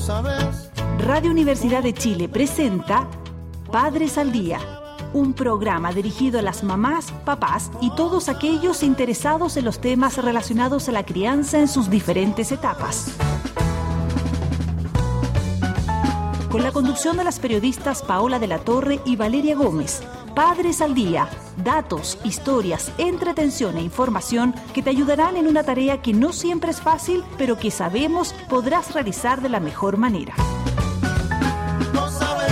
sabes. Radio Universidad de Chile presenta Padres al Día, un programa dirigido a las mamás, papás y todos aquellos interesados en los temas relacionados a la crianza en sus diferentes etapas. Con la conducción de las periodistas Paola de la Torre y Valeria Gómez. Padres al Día, datos, historias, entretención e información que te ayudarán en una tarea que no siempre es fácil, pero que sabemos podrás realizar de la mejor manera. No sabes,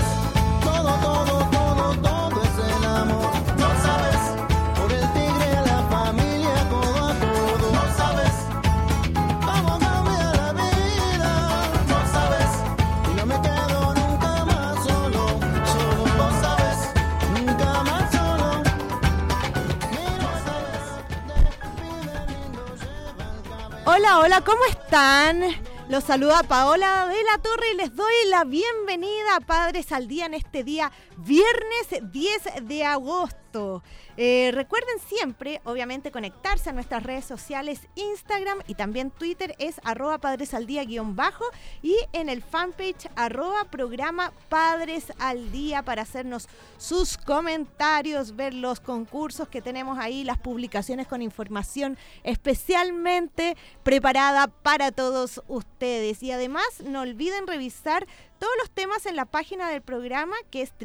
todo es el amor. No sabes, por el tigre, la familia, codo a codo. No sabes, cómo cambia la vida. No sabes, y no me quedo nunca más solo. No sabes, nunca más solo. Mira, sabes, despide lindo, lleva el cabello. Hola, ¿cómo están? Los saluda Paola de la Torre y les doy la bienvenida a Padres al Día en este día, viernes 10 de agosto. Recuerden siempre, obviamente, conectarse a nuestras redes sociales, Instagram y también Twitter es @padresaldía_ y en el fanpage @programa Padres al Día para hacernos sus comentarios, ver los concursos que tenemos ahí, las publicaciones con información especialmente preparada para todos ustedes. Y además no olviden revisar todos los temas en la página del programa que es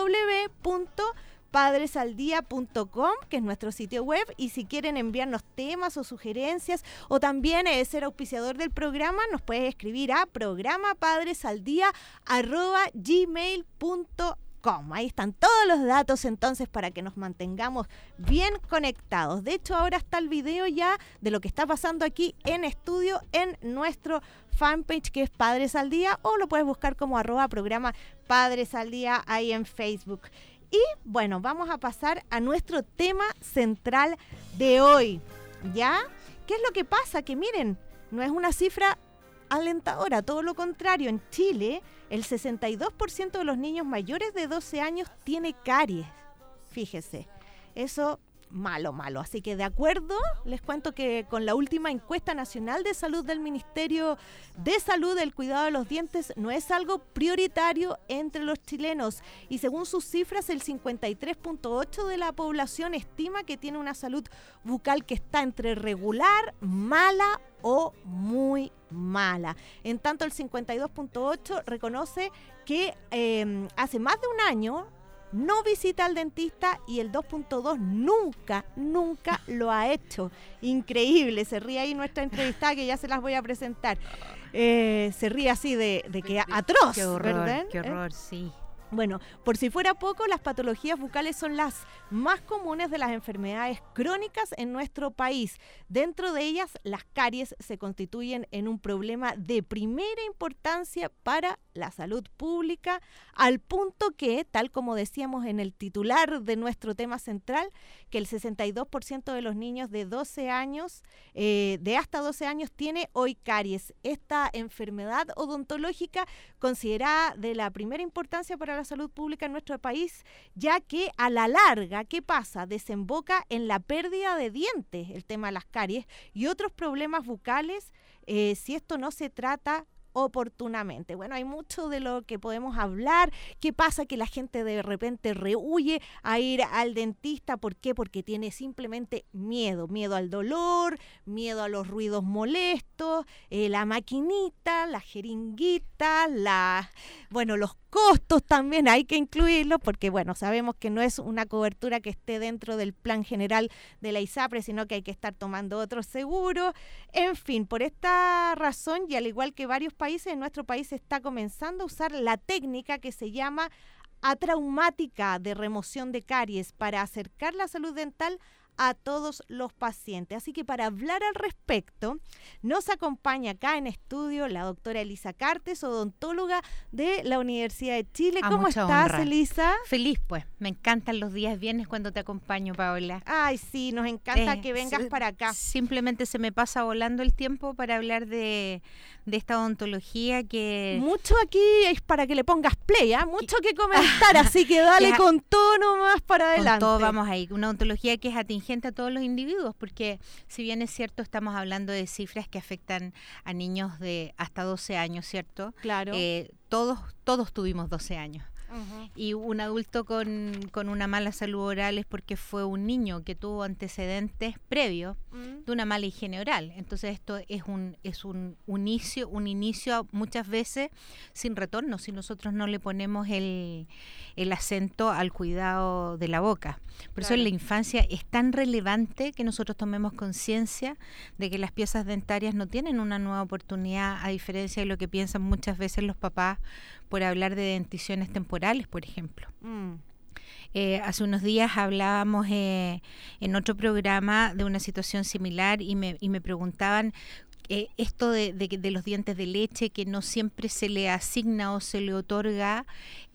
www.padresaldía.com, que es nuestro sitio web, y si quieren enviarnos temas o sugerencias o también ser auspiciador del programa, nos puedes escribir a programapadresaldía@gmail.com. Ahí están todos los datos entonces para que nos mantengamos bien conectados. De hecho, ahora está el video ya de lo que está pasando aquí en estudio en nuestro fanpage que es Padres al Día, o lo puedes buscar como @programa Padres al Día ahí en Facebook. Y bueno, vamos a pasar a nuestro tema central de hoy, ¿ya? ¿Qué es lo que pasa? Que miren, no es una cifra alentadora, todo lo contrario. En Chile, el 62% de los niños mayores de 12 años tiene caries. Fíjese, eso malo. Así que de acuerdo, les cuento que con la última encuesta nacional de salud del Ministerio de Salud, el cuidado de los dientes no es algo prioritario entre los chilenos. Y según sus cifras, el 53.8% de la población estima que tiene una salud bucal que está entre regular, mala o muy mala. En tanto, el 52.8% reconoce que hace más de un año no visita al dentista y el 2.2 nunca lo ha hecho. Increíble, se ríe ahí nuestra entrevistada que ya se las voy a presentar. Se ríe así de que atroz, qué horror, ¿verdad? Qué horror, sí. Bueno, por si fuera poco, las patologías bucales son las más comunes de las enfermedades crónicas en nuestro país. Dentro de ellas, las caries se constituyen en un problema de primera importancia para la salud pública, al punto que, tal como decíamos en el titular de nuestro tema central, que el 62% de los niños de 12 años, de hasta 12 años, tiene hoy caries. Esta enfermedad odontológica considerada de la primera importancia para la salud pública en nuestro país, ya que a la larga, ¿qué pasa? Desemboca en la pérdida de dientes, el tema de las caries, y otros problemas bucales, si esto no se trata oportunamente. Bueno, hay mucho de lo que podemos hablar. ¿Qué pasa? Que la gente de repente rehuye a ir al dentista. ¿Por qué? Porque tiene simplemente miedo al dolor, miedo a los ruidos molestos, la maquinita, la jeringuita, los costos también hay que incluirlos porque, bueno, sabemos que no es una cobertura que esté dentro del plan general de la ISAPRE, sino que hay que estar tomando otros seguros. En fin, por esta razón, y al igual que varios países, en nuestro país se está comenzando a usar la técnica que se llama atraumática de remoción de caries para acercar la salud dental a todos los pacientes. Así que para hablar al respecto, nos acompaña acá en estudio la doctora Elisa Cartes, odontóloga de la Universidad de Chile. ¿Cómo estás, honra. Elisa? Feliz, pues. Me encantan los días viernes cuando te acompaño, Paola. Ay, sí, nos encanta que vengas para acá. Simplemente se me pasa volando el tiempo para hablar de esta odontología que... Mucho aquí es para que le pongas play, ¿eh? Mucho que comentar, así que dale con todo nomás para adelante. Con todo vamos ahí. Una odontología que es atingente restringente a todos los individuos, porque si bien es cierto, estamos hablando de cifras que afectan a niños de hasta 12 años, ¿cierto? Claro. Todos tuvimos 12 años. Ujú. Y un adulto con una mala salud oral es porque fue un niño que tuvo antecedentes previos de una mala higiene oral. Entonces esto es un inicio muchas veces sin retorno si nosotros no le ponemos el acento al cuidado de la boca. Por eso en la infancia es tan relevante que nosotros tomemos conciencia de que las piezas dentarias no tienen una nueva oportunidad, a diferencia de lo que piensan muchas veces los papás por hablar de denticiones temporales, por ejemplo. Hace unos días hablábamos en otro programa de una situación similar y me preguntaban esto de los dientes de leche, que no siempre se le asigna o se le otorga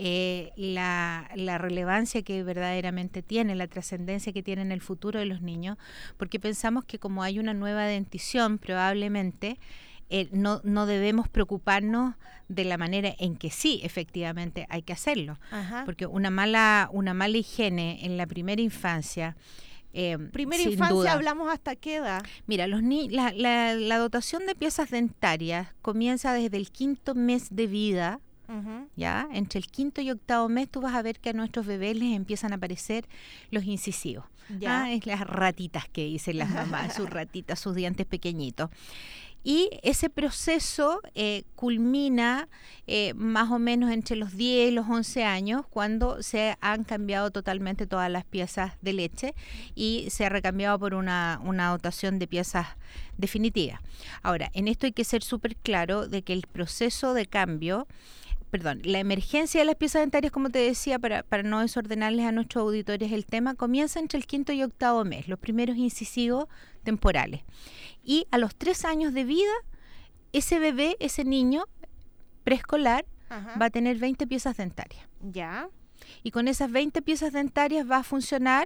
la relevancia que verdaderamente tiene, la trascendencia que tiene en el futuro de los niños, porque pensamos que como hay una nueva dentición probablemente no debemos preocuparnos de la manera en que sí, efectivamente, hay que hacerlo. Ajá. Porque una mala higiene en la primera infancia, Primera sin infancia, duda. ¿hablamos hasta qué edad? Mira, la dotación de piezas dentarias comienza desde el 5º mes de vida. Ujú. ¿Ya? Entre el 5º y 8º mes tú vas a ver que a nuestros bebés les empiezan a aparecer los incisivos. Ya. Es las ratitas que dicen las mamás, sus ratitas, sus dientes pequeñitos. Y ese proceso culmina más o menos entre los 10 y los 11 años, cuando se han cambiado totalmente todas las piezas de leche y se ha recambiado por una dotación de piezas definitivas. Ahora, en esto hay que ser súper claro de que el proceso de cambio, la emergencia de las piezas dentarias, como te decía, para no desordenarles a nuestros auditores el tema, comienza entre el 5º y 8º mes, los primeros incisivos temporales. Y a los 3 años de vida, ese bebé, ese niño preescolar, Ajá. va a tener 20 piezas dentarias. Ya. Y con esas 20 piezas dentarias va a funcionar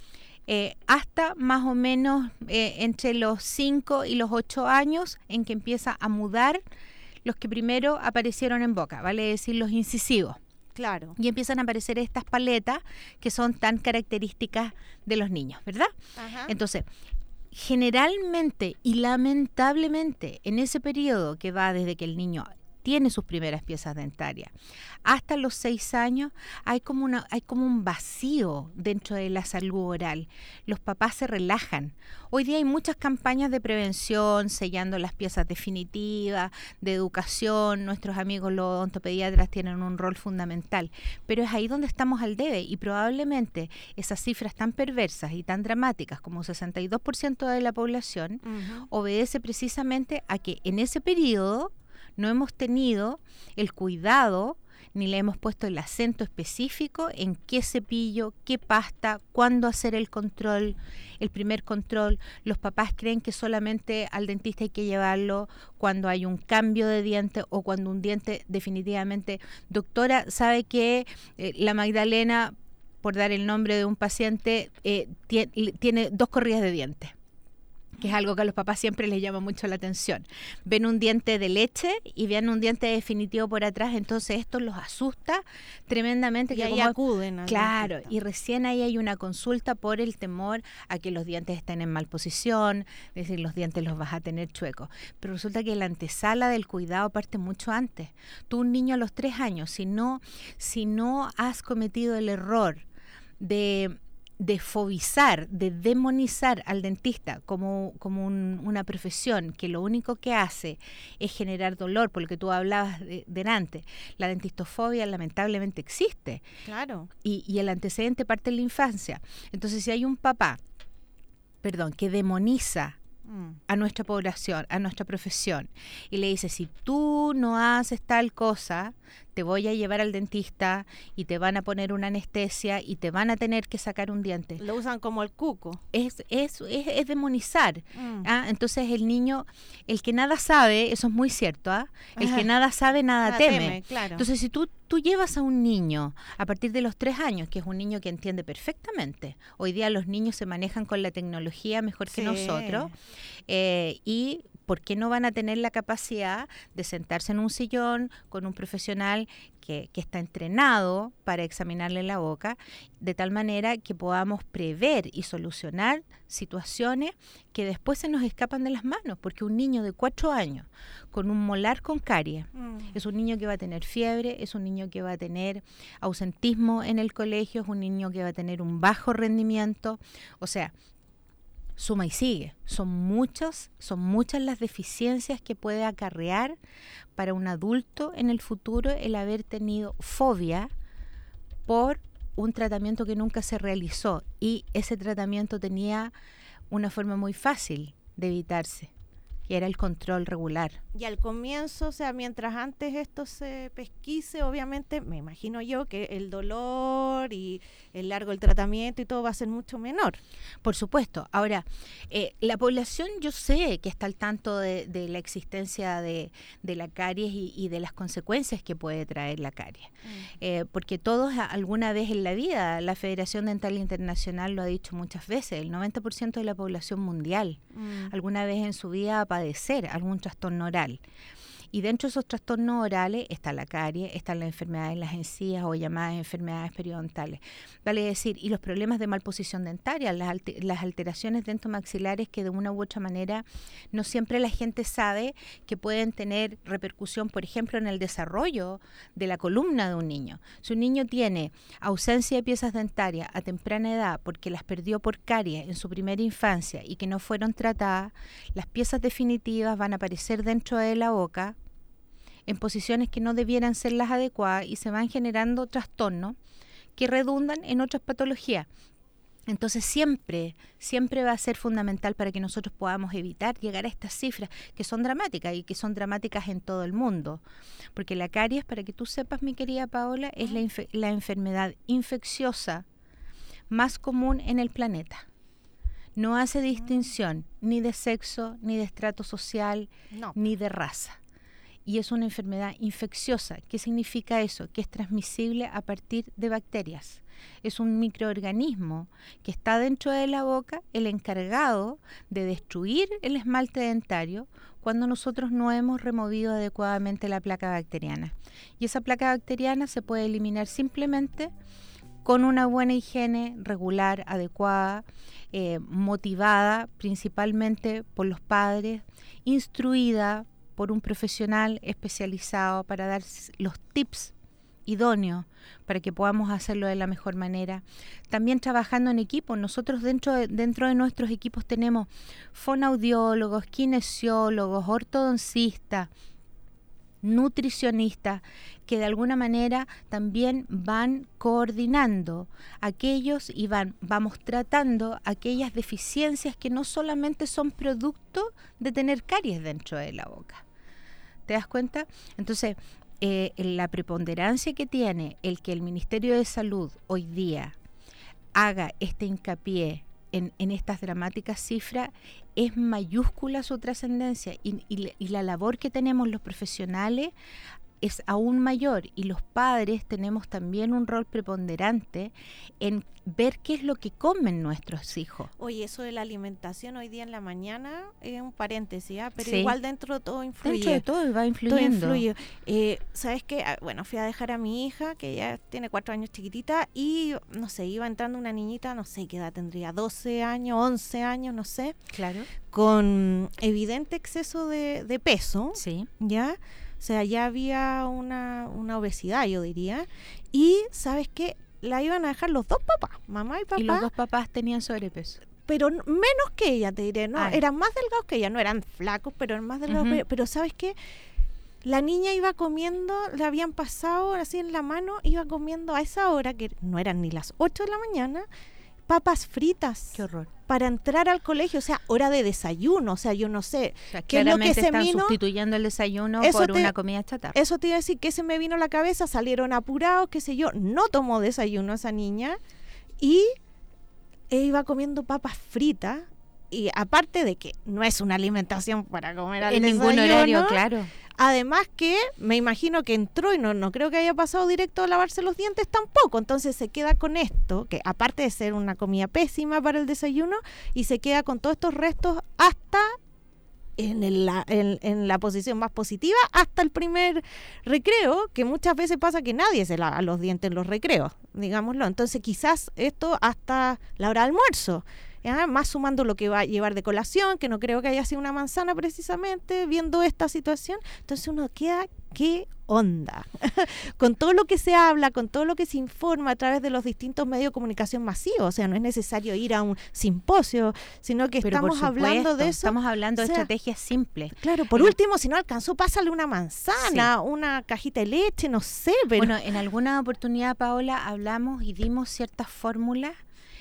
hasta más o menos entre los 5 y los 8 años, en que empieza a mudar los que primero aparecieron en boca, vale decir los incisivos. Claro. Y empiezan a aparecer estas paletas que son tan características de los niños, ¿verdad? Ajá. Entonces, generalmente y lamentablemente, en ese periodo que va desde que el niño tiene sus primeras piezas dentarias hasta los 6 años, hay como un vacío dentro de la salud oral. Los papás se relajan. Hoy día hay muchas campañas de prevención, sellando las piezas definitivas, de educación. Nuestros amigos los odontopediatras tienen un rol fundamental, pero es ahí donde estamos al debe, y probablemente esas cifras tan perversas y tan dramáticas como 62% de la población Ujú. obedece precisamente a que en ese periodo no hemos tenido el cuidado ni le hemos puesto el acento específico en qué cepillo, qué pasta, cuándo hacer el control, el primer control. Los papás creen que solamente al dentista hay que llevarlo cuando hay un cambio de diente o cuando un diente definitivamente, doctora, sabe que la Magdalena, por dar el nombre de un paciente, tiene 2 corridas de dientes, que es algo que a los papás siempre les llama mucho la atención. Ven un diente de leche y ven un diente definitivo por atrás, entonces esto los asusta tremendamente. Y que ahí como acuden al claro, dentista. y recién ahí hay una consulta por el temor a que los dientes estén en mal posición, es decir, los dientes los vas a tener chuecos. Pero resulta que la antesala del cuidado parte mucho antes. Tú, un niño a los 3 años, si no has cometido el error de fobizar, de demonizar al dentista como una profesión que lo único que hace es generar dolor, por lo que tú hablabas delante. La dentistofobia lamentablemente existe, Claro. y el antecedente parte en la infancia. Entonces, si hay un papá, que demoniza a nuestra población, a nuestra profesión, y le dice: si tú no haces tal cosa, te voy a llevar al dentista y te van a poner una anestesia y te van a tener que sacar un diente. Lo usan como el cuco. Es demonizar. Mm. Entonces el niño, el que nada sabe, eso es muy cierto, el Ajá. que nada sabe, nada Nada teme. claro. Entonces, si tú llevas a un niño a partir de los 3 años, que es un niño que entiende perfectamente, hoy día los niños se manejan con la tecnología mejor que Sí. nosotros, y ¿por qué no van a tener la capacidad de sentarse en un sillón con un profesional que está entrenado para examinarle la boca, de tal manera que podamos prever y solucionar situaciones que después se nos escapan de las manos? Porque un niño de 4 años con un molar con caries es un niño que va a tener fiebre, es un niño que va a tener ausentismo en el colegio, es un niño que va a tener un bajo rendimiento, o sea, suma y sigue. Son muchas las deficiencias que puede acarrear para un adulto en el futuro el haber tenido fobia por un tratamiento que nunca se realizó, y ese tratamiento tenía una forma muy fácil de evitarse, que era el control regular. Y al comienzo, o sea, mientras antes esto se pesquise, obviamente, me imagino yo que el dolor y el largo del tratamiento y todo va a ser mucho menor. Por supuesto. Ahora, la población, yo sé que está al tanto de la existencia de la caries y de las consecuencias que puede traer la caries. Porque todos alguna vez en la vida, la Federación Dental Internacional lo ha dicho muchas veces, el 90% de la población mundial alguna vez en su vida va a padecer algún trastorno oral. Y dentro de esos trastornos orales está la caries, están las enfermedades de las encías o llamadas enfermedades periodontales. Vale decir, y los problemas de malposición dentaria, las alteraciones dentomaxilares que de una u otra manera no siempre la gente sabe que pueden tener repercusión, por ejemplo, en el desarrollo de la columna de un niño. Si un niño tiene ausencia de piezas dentarias a temprana edad porque las perdió por caries en su primera infancia y que no fueron tratadas, las piezas definitivas van a aparecer dentro de la boca en posiciones que no debieran ser las adecuadas y se van generando trastornos que redundan en otras patologías. Entonces siempre va a ser fundamental para que nosotros podamos evitar llegar a estas cifras que son dramáticas y que son dramáticas en todo el mundo. Porque la caries, para que tú sepas, mi querida Paola, es la enfermedad infecciosa más común en el planeta. No hace distinción ni de sexo, ni de estrato social, ni de raza. Y es una enfermedad infecciosa. ¿Qué significa eso? Que es transmisible a partir de bacterias. Es un microorganismo que está dentro de la boca, el encargado de destruir el esmalte dentario cuando nosotros no hemos removido adecuadamente la placa bacteriana. Y esa placa bacteriana se puede eliminar simplemente con una buena higiene regular, adecuada, motivada principalmente por los padres, instruida por un profesional especializado para dar los tips idóneos para que podamos hacerlo de la mejor manera. También trabajando en equipo. Nosotros dentro de nuestros equipos tenemos fonoaudiólogos, kinesiólogos, ortodoncistas, nutricionistas, que de alguna manera también van coordinando aquellos y vamos tratando aquellas deficiencias que no solamente son producto de tener caries dentro de la boca. ¿Te das cuenta? Entonces, la preponderancia que tiene el que el Ministerio de Salud hoy día haga este hincapié en estas dramáticas cifras, es mayúscula su trascendencia y la labor que tenemos los profesionales es aún mayor, y los padres tenemos también un rol preponderante en ver qué es lo que comen nuestros hijos. Oye, eso de la alimentación hoy día en la mañana es un paréntesis, pero sí, igual dentro de todo influye. Dentro de todo va influyendo. Todo influye. ¿Sabes qué? Bueno, fui a dejar a mi hija, que ya tiene 4 años chiquitita, y no sé, iba entrando una niñita, no sé qué edad tendría, 12 años, 11 años, no sé. Claro. Con evidente exceso de peso. Sí. ¿Ya? O sea, ya había una obesidad, yo diría. Y, ¿sabes qué? La iban a dejar los dos papás, mamá y papá. Y los dos papás tenían sobrepeso. Pero menos que ella, te diré, ¿no? Ay. Eran más delgados que ella, no eran flacos, pero eran más delgados que ella. Pero, ¿sabes qué? La niña iba comiendo, le habían pasado así en la mano, iba comiendo a esa hora, que no eran ni las 8 de la mañana, papas fritas. Qué horror. Para entrar al colegio, o sea, hora de desayuno, o sea, yo no sé. O sea, ¿qué es lo que se están vino? sustituyendo el desayuno por una comida chatarra. Eso te iba a decir, que se me vino a la cabeza, salieron apurados, qué sé yo, no tomó desayuno esa niña y iba comiendo papas fritas, y aparte de que no es una alimentación para comer al en desayuno, ningún horario, claro. Además que me imagino que entró y no creo que haya pasado directo a lavarse los dientes tampoco, entonces se queda con esto, que aparte de ser una comida pésima para el desayuno, y se queda con todos estos restos hasta en la posición más positiva hasta el primer recreo, que muchas veces pasa que nadie se lava los dientes en los recreos, digámoslo. Entonces quizás esto hasta la hora de almuerzo, ¿ya? Más sumando lo que va a llevar de colación, que no creo que haya sido una manzana precisamente, viendo esta situación. Entonces uno queda, ¿qué onda? Con todo lo que se habla, con todo lo que se informa a través de los distintos medios de comunicación masivos, o sea, no es necesario ir a un simposio, sino que Pero estamos hablando de eso. Estamos hablando O de sea, estrategias simples. Claro, por último, si no alcanzó, pásale una manzana, una cajita de leche, no sé, pero... Bueno, en alguna oportunidad, Paola, hablamos y dimos ciertas fórmulas,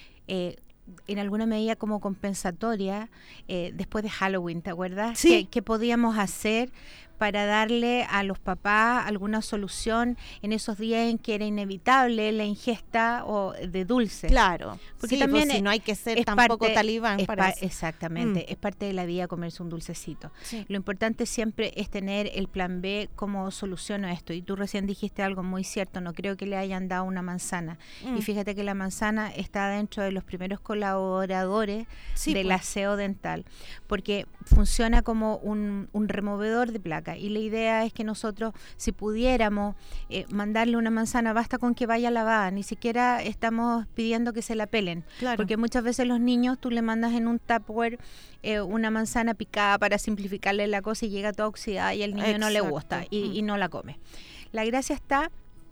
en alguna medida como compensatoria, después de Halloween, ¿te acuerdas? Sí. ¿Qué podíamos hacer para darle a los papás alguna solución en esos días en que era inevitable la ingesta de dulces? Claro, Porque sí, también pues, si no hay que ser es tampoco parte- talibán para eso. Exactamente, es parte de la vida comerse un dulcecito. Sí. Lo importante siempre es tener el plan B como solución a esto. Y tú recién dijiste algo muy cierto, no creo que le hayan dado una manzana. Y fíjate que la manzana está dentro de los primeros colaboradores Sí, del pues. aseo dental, porque funciona como un removedor de placa. Y la idea es que nosotros, si pudiéramos mandarle una manzana, basta con que vaya lavada, ni siquiera estamos pidiendo que se la pelen. Claro. Porque muchas veces los niños, tú le mandas en un Tupperware una manzana picada para simplificarle la cosa y llega toda oxidada y al niño no le Exacto. gusta y no la come. La gracia está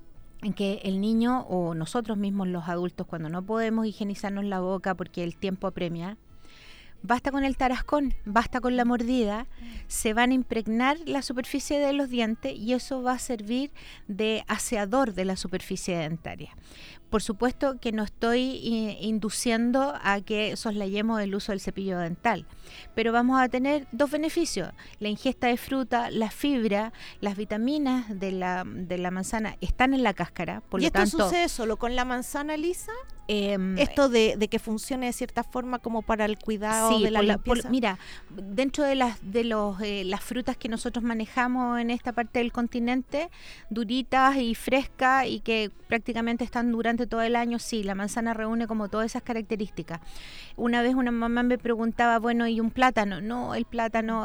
en que el niño o nosotros mismos los adultos, cuando no podemos higienizarnos la boca porque el tiempo apremia, basta con el tarascón, basta con la mordida, se van a impregnar la superficie de los dientes y eso va a servir de aseador de la superficie dentaria. Por supuesto que no estoy induciendo a que soslayemos el uso del cepillo dental, pero vamos a tener dos beneficios: la ingesta de fruta, la fibra, las vitaminas de la manzana están en la cáscara, por ¿Y lo esto tanto sucede solo con la manzana lisa? em, Esto de que funcione de cierta forma como para el cuidado sí, de la limpieza. mira, dentro de las frutas que nosotros manejamos en esta parte del continente, duritas y frescas y que prácticamente están durante todo el año, sí, la manzana reúne como todas esas características. Una vez una mamá me preguntaba, bueno, ¿y un plátano? No, el plátano,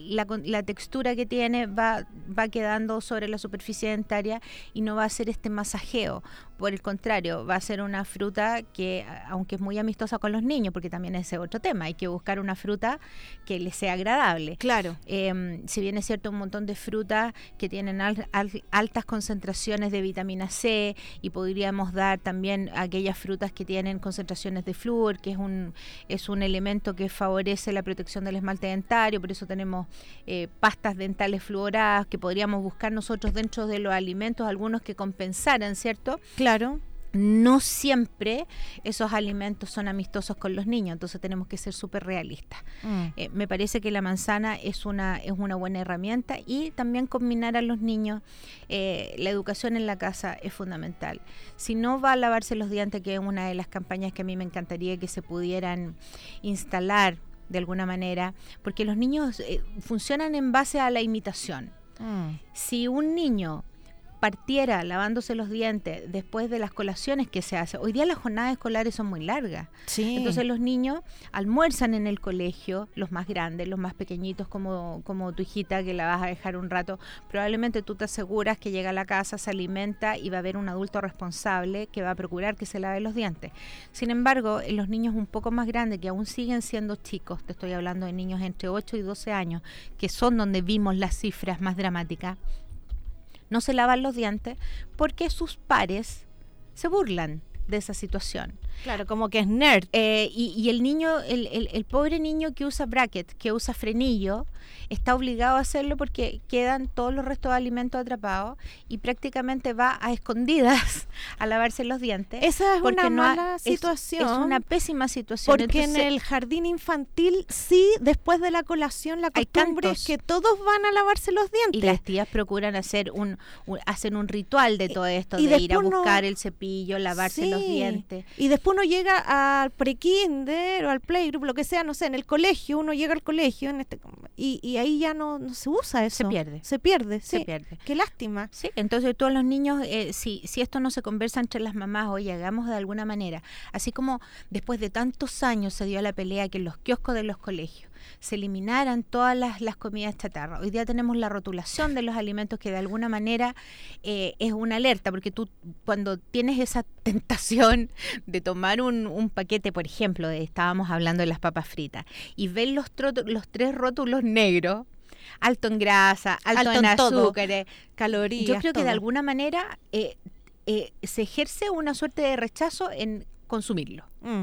la textura que tiene va quedando sobre la superficie dentaria y no va a hacer este masajeo. Por el contrario, va a ser una fruta que, aunque es muy amistosa con los niños, porque también ese es otro tema, hay que buscar una fruta que les sea agradable. Claro. Si bien es cierto, un montón de frutas que tienen altas concentraciones de vitamina C, y podríamos dar también aquellas frutas que tienen concentraciones de flúor, que es un elemento que favorece la protección del esmalte dentario, por eso tenemos pastas dentales fluoradas que podríamos buscar nosotros dentro de los alimentos, algunos que compensaran, ¿cierto? Claro. No siempre esos alimentos son amistosos con los niños, entonces tenemos que ser súper realistas. Me parece que la manzana es una buena herramienta, y también combinar a los niños. La educación en la casa es fundamental. Si no va a lavarse los dientes, que es una de las campañas que a mí me encantaría que se pudieran instalar de alguna manera, porque los niños funcionan en base a la imitación. Si un niño partiera lavándose los dientes después de las colaciones que se hace. Hoy día las jornadas escolares son muy largas. Sí. Entonces los niños almuerzan en el colegio, los más grandes, los más pequeñitos, como tu hijita que la vas a dejar un rato. Probablemente tú te aseguras que llega a la casa, se alimenta y va a haber un adulto responsable que va a procurar que se lave los dientes. Sin embargo, en los niños un poco más grandes, que aún siguen siendo chicos, te estoy hablando de niños entre 8 y 12 años, que son donde vimos las cifras más dramáticas, no se lavan los dientes porque sus pares se burlan de esa situación. Claro, como que es nerd. Y el niño, el pobre niño que usa bracket, que usa frenillo, está obligado a hacerlo porque quedan todos los restos de alimentos atrapados y prácticamente va a escondidas a lavarse los dientes. Esa es porque una no ha- mala situación. Es una pésima situación. Porque Entonces, en el jardín infantil, sí, después de la colación, la Hay costumbre cantos. es que todos van a lavarse los dientes. y las tías procuran hacer hacen un ritual de todo esto, y de ir a después no- buscar el cepillo, lavarse los Sí. dientes. Y después después uno llega al pre-kinder o al playgroup, lo que sea, no sé, en el colegio, uno llega al colegio y ahí ya no se usa eso. Se pierde. Qué lástima. Sí, entonces todos los niños, si esto no se conversa entre las mamás, oye, hagamos de alguna manera, así como después de tantos años se dio la pelea que en los kioscos de los colegios se eliminaran todas las comidas chatarra. Hoy día tenemos la rotulación de los alimentos que de alguna manera es una alerta, porque tú cuando tienes esa tentación de tomar un paquete, por ejemplo, estábamos hablando de las papas fritas, y ves los 3 rótulos negros, alto en grasa, alto en azúcares, calorías. Yo creo que todo. de alguna manera se ejerce una suerte de rechazo en consumirlo.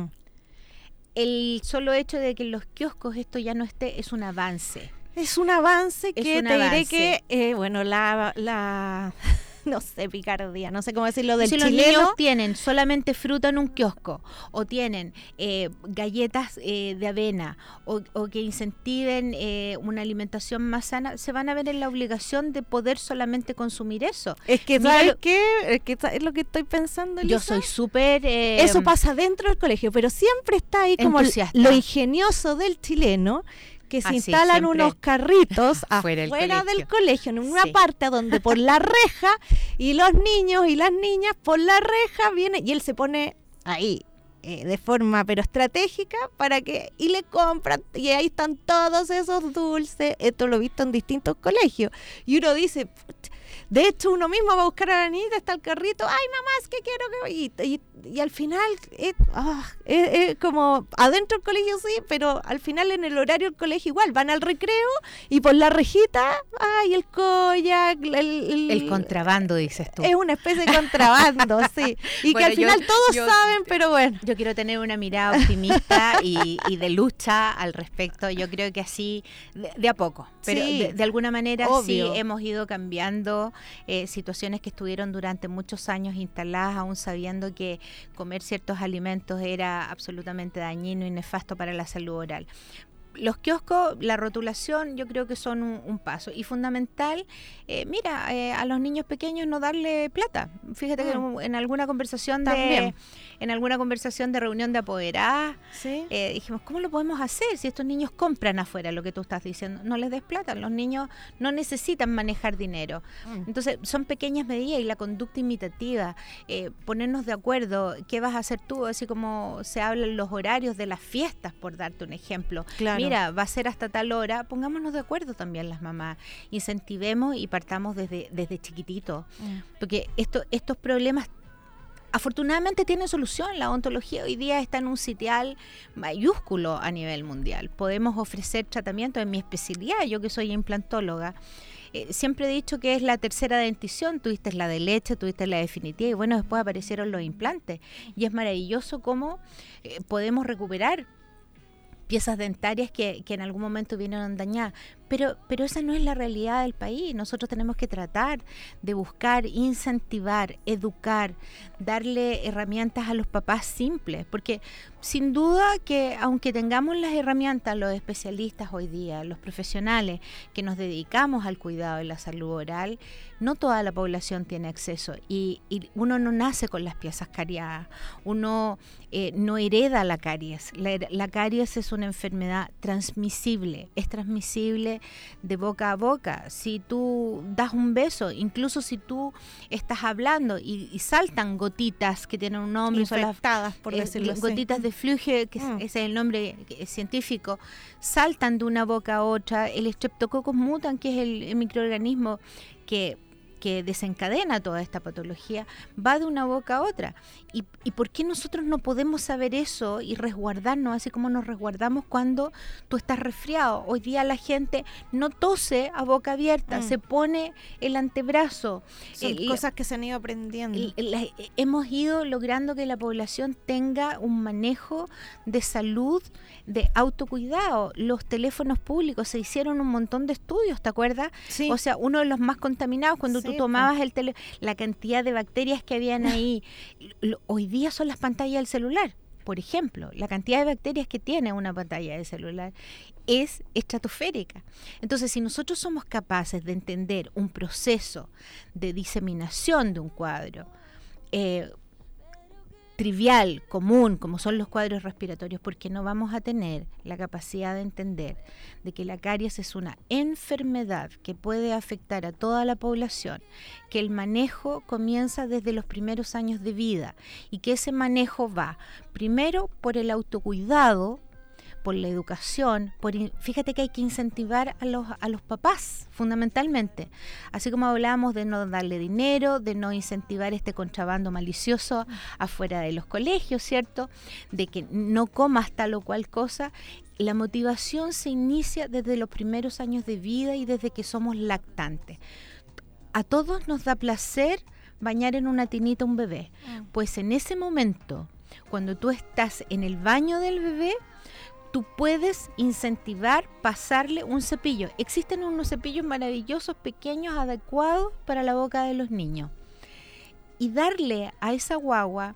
El solo hecho de que en los kioscos esto ya no esté es un avance. Es un avance que un te avance. diré que, bueno, la no sé, picardía, no sé cómo decirlo, del si chileno. los niños tienen solamente fruta en un kiosco o tienen galletas de avena o que incentiven una alimentación más sana, se van a ver en la obligación de poder solamente consumir eso. Es que, Mira ¿sabes qué? Es lo que estoy pensando, Elisa. Yo soy súper... Eso pasa dentro del colegio, pero siempre está ahí como entusiasta. lo ingenioso del chileno, que se instalan siempre. unos carritos Afuera afuera del del colegio, en una Sí. parte donde por la reja, y los niños y las niñas por la reja vienen, y él se pone ahí de forma pero estratégica para que, y le compran, y ahí están todos esos dulces. Esto lo he visto en distintos colegios, y uno dice, de hecho uno mismo va a buscar a la niñita, está el carrito, ay mamá, es que quiero que... Y al final es como adentro del colegio sí, pero al final en el horario del colegio igual, van al recreo y por la rejita, ay, el koyak, El contrabando, dices tú. es una especie de contrabando, sí, y Bueno, que al final todos yo- saben, pero bueno. Yo quiero tener una mirada optimista y de lucha al respecto. Yo creo que así, de a poco, pero Sí, de alguna manera obvio. sí hemos ido cambiando situaciones que estuvieron durante muchos años instaladas, aún sabiendo que comer ciertos alimentos era absolutamente dañino y nefasto para la salud oral. Los kioscos, la rotulación, yo creo que son un paso. Y fundamental, a los niños pequeños no darle plata. Fíjate que en alguna conversación También. en alguna conversación de reunión de apoderadas, Sí. dijimos, ¿cómo lo podemos hacer si estos niños compran afuera lo que tú estás diciendo? No les des plata, los niños no necesitan manejar dinero. Entonces, son pequeñas medidas y la conducta imitativa, ponernos de acuerdo, ¿qué vas a hacer tú? Así como se hablan los horarios de las fiestas, por darte un ejemplo. Claro. Mira, va a ser hasta tal hora, pongámonos de acuerdo también las mamás, incentivemos y partamos desde chiquitito, porque estos problemas afortunadamente tienen solución. La odontología hoy día está en un sitial mayúsculo a nivel mundial. Podemos ofrecer tratamiento en mi especialidad, yo que soy implantóloga. Siempre he dicho que es la tercera dentición, tuviste la de leche, tuviste la definitiva y bueno, después aparecieron los implantes. Y es maravilloso cómo podemos recuperar piezas dentarias que en algún momento vinieron dañadas. Pero esa no es la realidad del país. Nosotros tenemos que tratar de buscar, incentivar, educar, darle herramientas a los papás simples, porque sin duda que aunque tengamos las herramientas, los especialistas hoy día, los profesionales que nos dedicamos al cuidado de la salud oral, no toda la población tiene acceso y uno no nace con las piezas cariadas, uno no hereda la caries. La caries es una enfermedad transmisible, es transmisible de boca a boca. Si tú das un beso, incluso si tú estás hablando y saltan gotitas que tienen un nombre, Infectadas, por decirlo así. gotitas de flúgio, que ese es el nombre científico, saltan de una boca a otra. El Streptococcus mutans, que es el microorganismo que desencadena toda esta patología, va de una boca a otra. ¿Y por qué nosotros no podemos saber eso y resguardarnos, así como nos resguardamos cuando tú estás resfriado? Hoy día la gente no tose a boca abierta, se pone el antebrazo. Son cosas que se han ido aprendiendo. Hemos ido logrando que la población tenga un manejo de salud, de autocuidado. Los teléfonos públicos, se hicieron un montón de estudios, ¿te acuerdas? Sí. O sea, uno de los más contaminados, cuando Sí, tú tomabas el teléfono, la cantidad de bacterias que habían ahí. Hoy día son las pantallas del celular. Por ejemplo, la cantidad de bacterias que tiene una pantalla de celular es estratosférica. Entonces, si nosotros somos capaces de entender un proceso de diseminación de un cuadro, trivial, común, como son los cuadros respiratorios, porque no vamos a tener la capacidad de entender de que la caries es una enfermedad que puede afectar a toda la población, que el manejo comienza desde los primeros años de vida y que ese manejo va primero por el autocuidado, por la educación, fíjate que hay que incentivar a los papás, fundamentalmente. Así como hablábamos de no darle dinero, de no incentivar este contrabando malicioso afuera de los colegios, ¿cierto? De que no comas tal o cual cosa. La motivación se inicia desde los primeros años de vida y desde que somos lactantes. A todos nos da placer bañar en una tinita un bebé. Pues en ese momento, cuando tú estás en el baño del bebé, tú puedes incentivar pasarle un cepillo. Existen unos cepillos maravillosos, pequeños, adecuados para la boca de los niños. Y darle a esa guagua,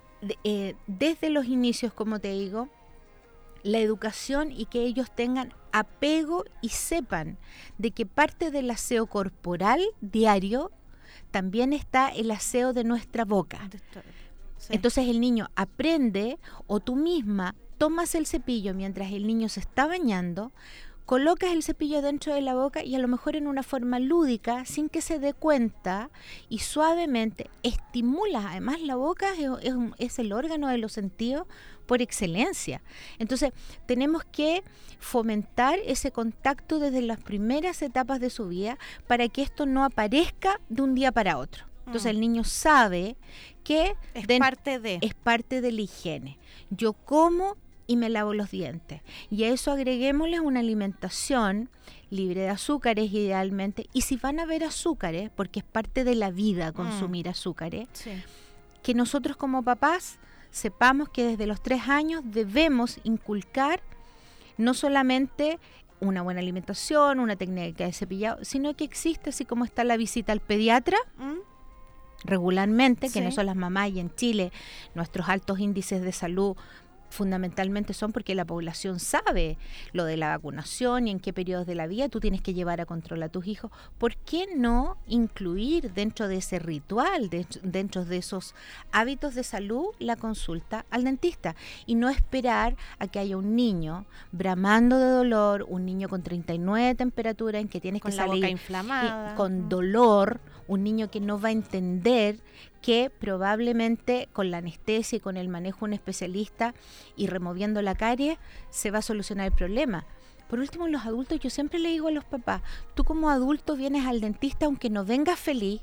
desde los inicios, como te digo, la educación y que ellos tengan apego y sepan de que parte del aseo corporal diario también está el aseo de nuestra boca. Sí. Entonces el niño aprende, o tú misma tomas el cepillo mientras el niño se está bañando, colocas el cepillo dentro de la boca y a lo mejor en una forma lúdica, sin que se dé cuenta, y suavemente estimulas. Además, la boca es el órgano de los sentidos por excelencia. Entonces, tenemos que fomentar ese contacto desde las primeras etapas de su vida para que esto no aparezca de un día para otro. Entonces, el niño sabe que es parte de la higiene. Yo como y me lavo los dientes. Y a eso agreguémosles una alimentación libre de azúcares idealmente. Y si van a haber azúcares, porque es parte de la vida consumir azúcares, sí, que nosotros como papás sepamos que desde los 3 años debemos inculcar no solamente una buena alimentación, una técnica de cepillado, sino que existe, así como está la visita al pediatra, regularmente, que sí, no son las mamás, y en Chile nuestros altos índices de salud fundamentalmente son porque la población sabe lo de la vacunación y en qué periodos de la vida tú tienes que llevar a control a tus hijos. ¿Por qué no incluir dentro de ese ritual, dentro de esos hábitos de salud, la consulta al dentista? Y no esperar a que haya un niño bramando de dolor, un niño con 39 de temperatura en que tienes que salir con la boca inflamada, con dolor, un niño que no va a entender que probablemente con la anestesia y con el manejo de un especialista y removiendo la caries se va a solucionar el problema. Por último, en los adultos, yo siempre le digo a los papás, tú como adulto vienes al dentista aunque no vengas feliz,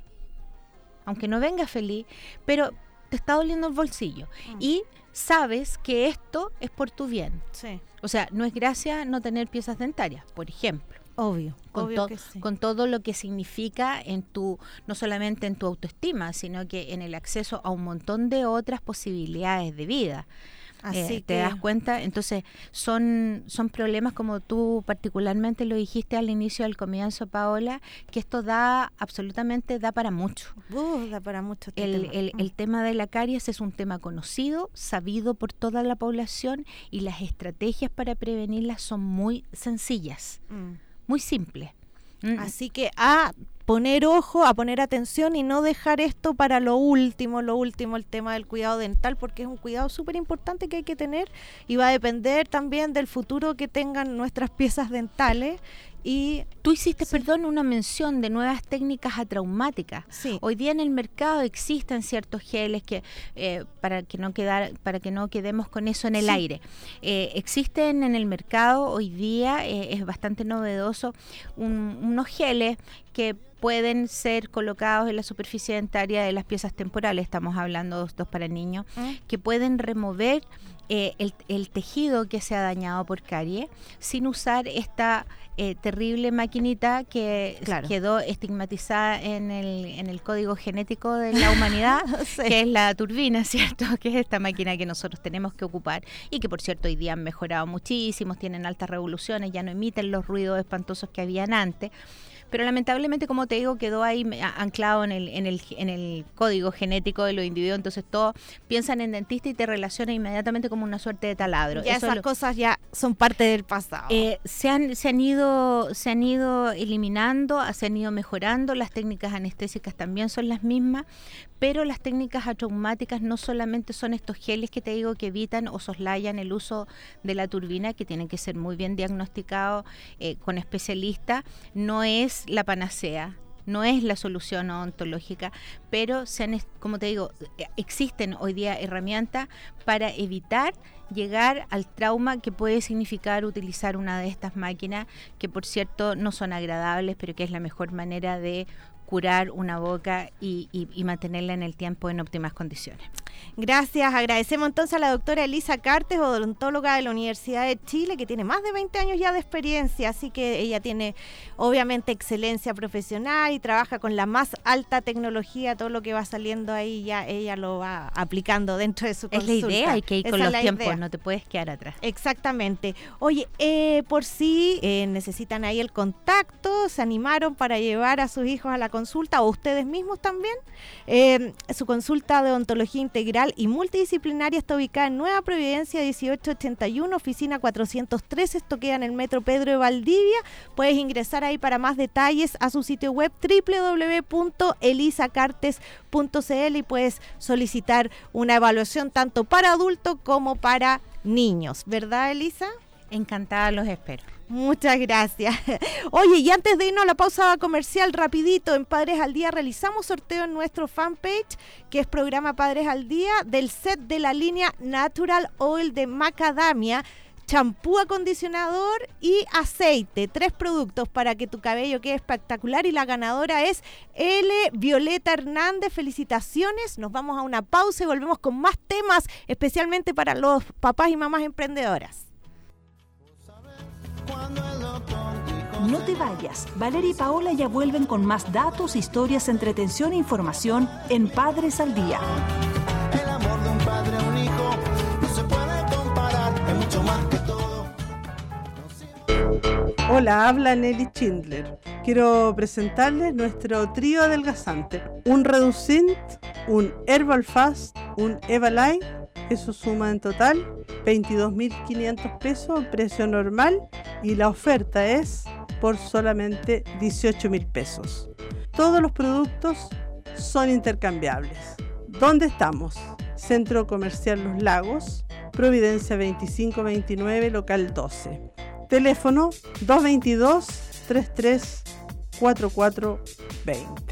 pero te está doliendo el bolsillo y sabes que esto es por tu bien. Sí. O sea, no es gracia no tener piezas dentarias, por ejemplo. Obvio que sí. Con todo lo que significa no solamente en tu autoestima, sino que en el acceso a un montón de otras posibilidades de vida. Así ¿te das cuenta? Entonces, son problemas, como tú particularmente lo dijiste al inicio del comienzo, Paola, que esto da para mucho. Da para mucho el tema de la caries es un tema conocido, sabido por toda la población, y las estrategias para prevenirlas son muy sencillas. Muy simple. Así que a poner ojo, a poner atención y no dejar esto para lo último, el tema del cuidado dental, porque es un cuidado súper importante que hay que tener y va a depender también del futuro que tengan nuestras piezas dentales. Y tú hiciste, una mención de nuevas técnicas atraumáticas. Sí. Hoy día en el mercado existen ciertos geles que para que no quedemos con eso en el aire. Existen en el mercado hoy día, es bastante novedoso, unos geles que pueden ser colocados en la superficie dentaria de las piezas temporales, estamos hablando de estos para niños, que pueden remover el tejido que se ha dañado por caries sin usar esta terrible maquinita que quedó estigmatizada en el código genético de la humanidad, sí, que es la turbina, ¿cierto? Que es esta máquina que nosotros tenemos que ocupar y que, por cierto, hoy día han mejorado muchísimo, tienen altas revoluciones, ya no emiten los ruidos espantosos que habían antes. Pero lamentablemente, como te digo, quedó ahí anclado en el código genético de los individuos. Entonces todos piensan en dentista y te relacionan inmediatamente como una suerte de taladro. Ya esas cosas ya son parte del pasado. Se han ido eliminando, se han ido mejorando, las técnicas anestésicas también son las mismas, pero las técnicas atraumáticas no solamente son estos geles que te digo que evitan o soslayan el uso de la turbina, que tienen que ser muy bien diagnosticados con especialistas, no es la panacea. No es la solución odontológica, pero como te digo, existen hoy día herramientas para evitar llegar al trauma que puede significar utilizar una de estas máquinas, que por cierto no son agradables, pero que es la mejor manera de curar una boca y mantenerla en el tiempo en óptimas condiciones. Gracias, agradecemos entonces a la doctora Elisa Cartes, odontóloga de la Universidad de Chile, que tiene más de 20 años ya de experiencia, así que ella tiene obviamente excelencia profesional y trabaja con la más alta tecnología. Todo lo que va saliendo ahí ya ella lo va aplicando dentro de su consulta. Es la idea, hay que ir con los tiempos, no te puedes quedar atrás. Exactamente. Oye, por si necesitan ahí el contacto, se animaron para llevar a sus hijos a la consulta, o ustedes mismos también, su consulta de odontología integral y multidisciplinaria está ubicada en Nueva Providencia 1881, oficina 413, esto queda en el metro Pedro de Valdivia. Puedes ingresar ahí para más detalles a su sitio web www.elisacartes.cl y puedes solicitar una evaluación tanto para adultos como para niños, ¿verdad, Elisa? Encantada, los espero. Muchas gracias. Oye, y antes de irnos a la pausa comercial, rapidito, en Padres al Día realizamos sorteo en nuestro fanpage, que es programa Padres al Día, del set de la línea Natural Oil de macadamia, champú, acondicionador y aceite. 3 productos para que tu cabello quede espectacular, y la ganadora es L. Violeta Hernández. Felicitaciones. Nos vamos a una pausa y volvemos con más temas, especialmente para los papás y mamás emprendedoras. No te vayas, Valeria y Paola ya vuelven con más datos, historias, entretención e información en Padres al Día. El amor de un padre a un hijo no se puede comparar, es mucho más que todo. Hola, habla Nelly Schindler. Quiero presentarles nuestro trío adelgazante. Un Reducint, un Herbal Fast, un Evaline. Eso suma en total 22.500 pesos, precio normal, y la oferta es por solamente 18.000 pesos. Todos los productos son intercambiables. ¿Dónde estamos? Centro Comercial Los Lagos, Providencia 2529, local 12. Teléfono 222-334420.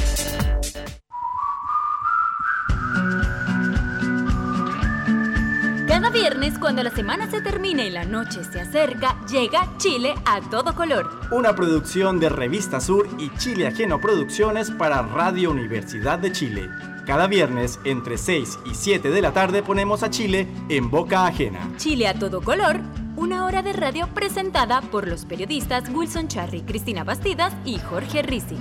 Cada viernes, cuando la semana se termina y la noche se acerca, llega Chile a todo color. Una producción de Revista Sur y Chile Ajeno Producciones para Radio Universidad de Chile. Cada viernes, entre 6 y 7 de la tarde, ponemos a Chile en boca ajena. Chile a todo color, una hora de radio presentada por los periodistas Wilson Charry, Cristina Bastidas y Jorge Rizik.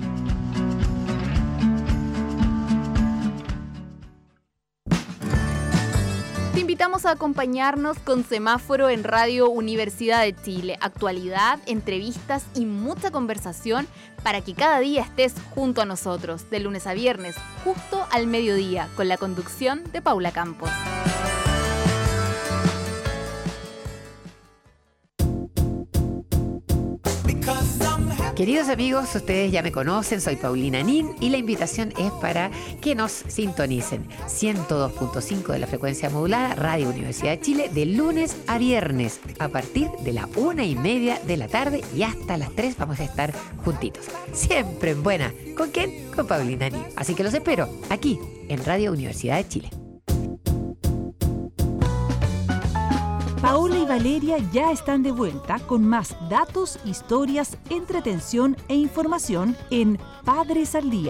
Te invitamos a acompañarnos con Semáforo en Radio Universidad de Chile. Actualidad, entrevistas y mucha conversación para que cada día estés junto a nosotros, de lunes a viernes, justo al mediodía, con la conducción de Paula Campos. Queridos amigos, ustedes ya me conocen, soy Paulina Nin y la invitación es para que nos sintonicen 102.5 de la frecuencia modulada Radio Universidad de Chile de lunes a viernes a partir de la 1:30 de la tarde y hasta las 3 vamos a estar juntitos. Siempre en buena. ¿Con quién? Con Paulina Nin. Así que los espero aquí en Radio Universidad de Chile. Paola y Valeria ya están de vuelta con más datos, historias, entretención e información en Padres al Día.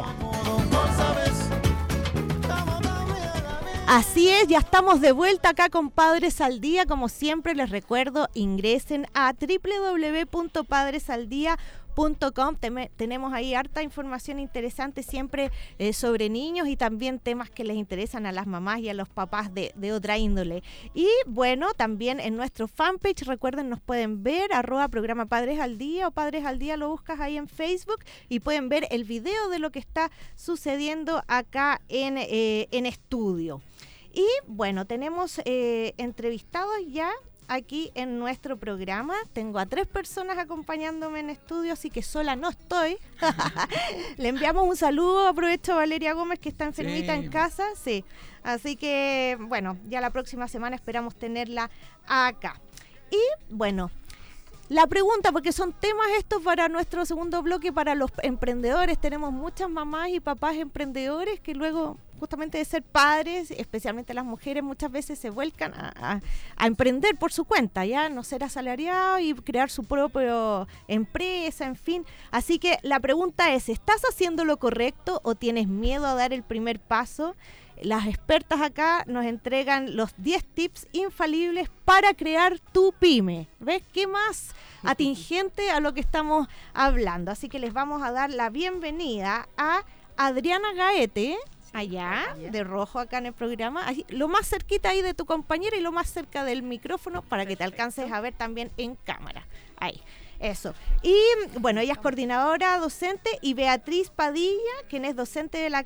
Así es, ya estamos de vuelta acá con Padres al Día. Como siempre les recuerdo, ingresen a www.padresaldia.com. Tenemos ahí harta información interesante siempre sobre niños y también temas que les interesan a las mamás y a los papás de otra índole. Y bueno, también en nuestro fanpage, recuerden, nos pueden ver, @programa Padres al Día o Padres al Día, lo buscas ahí en Facebook y pueden ver el video de lo que está sucediendo acá en estudio. Y bueno, tenemos entrevistados ya aquí en nuestro programa. Tengo a 3 personas acompañándome en estudio, así que sola no estoy. Le enviamos un saludo, aprovecho a Valeria Gómez, que está enfermita en casa. Sí, así que bueno, ya la próxima semana esperamos tenerla acá. Y bueno, la pregunta, porque son temas estos para nuestro segundo bloque, para los emprendedores. Tenemos muchas mamás y papás emprendedores que luego, justamente de ser padres, especialmente las mujeres, muchas veces se vuelcan a emprender por su cuenta, ya no ser asalariado y crear su propia empresa, en fin. Así que la pregunta es, ¿estás haciendo lo correcto o tienes miedo a dar el primer paso? Las expertas acá nos entregan los 10 tips infalibles para crear tu pyme. ¿Ves? ¿Qué más atingente a lo que estamos hablando? Así que les vamos a dar la bienvenida a Adriana Gaete, allá, de rojo acá en el programa, ahí, lo más cerquita ahí de tu compañera y lo más cerca del micrófono para que te alcances a ver también en cámara. Ahí. Eso. Y bueno, ella es coordinadora docente, y Beatriz Padilla, quien es docente de la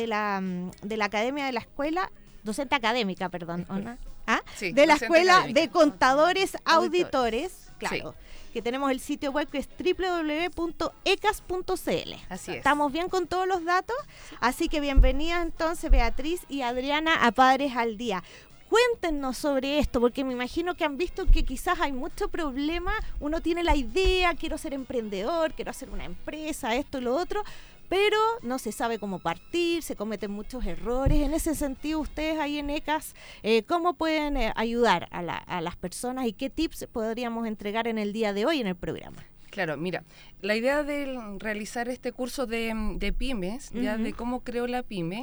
Academia de la Escuela, docente académica, perdón, ¿no? Sí, de la Escuela académica de Contadores Auditores, claro. Sí. Que tenemos el sitio web que es www.ecas.cl. Así es. Estamos bien con todos los datos, así que bienvenidas entonces Beatriz y Adriana a Padres al Día. Cuéntenos sobre esto, porque me imagino que han visto que quizás hay mucho problema. Uno tiene la idea, quiero ser emprendedor, quiero hacer una empresa, esto y lo otro, pero no se sabe cómo partir, se cometen muchos errores. En ese sentido, ustedes ahí en ECAS, ¿cómo pueden ayudar a las personas y qué tips podríamos entregar en el día de hoy en el programa? Claro, mira, la idea de realizar este curso de pymes, ya de cómo creo la pyme,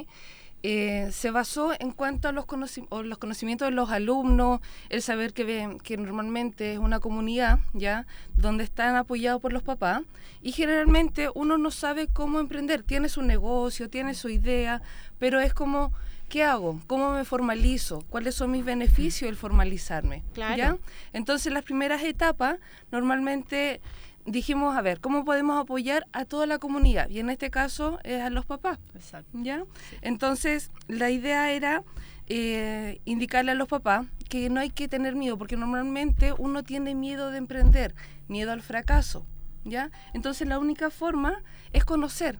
se basó en cuanto a los conocimientos de los alumnos, el saber que normalmente es una comunidad ya donde están apoyados por los papás, y generalmente uno no sabe cómo emprender, tiene su negocio, tiene su idea, pero es como, ¿qué hago? ¿Cómo me formalizo? ¿Cuáles son mis beneficios del formalizarme? Claro. ¿Ya? Entonces las primeras etapas normalmente dijimos, a ver, ¿cómo podemos apoyar a toda la comunidad? Y en este caso es a los papás. Exacto. ¿Ya? Sí. Entonces, la idea era indicarle a los papás que no hay que tener miedo, porque normalmente uno tiene miedo de emprender, miedo al fracaso, ¿ya? Entonces, la única forma es conocer.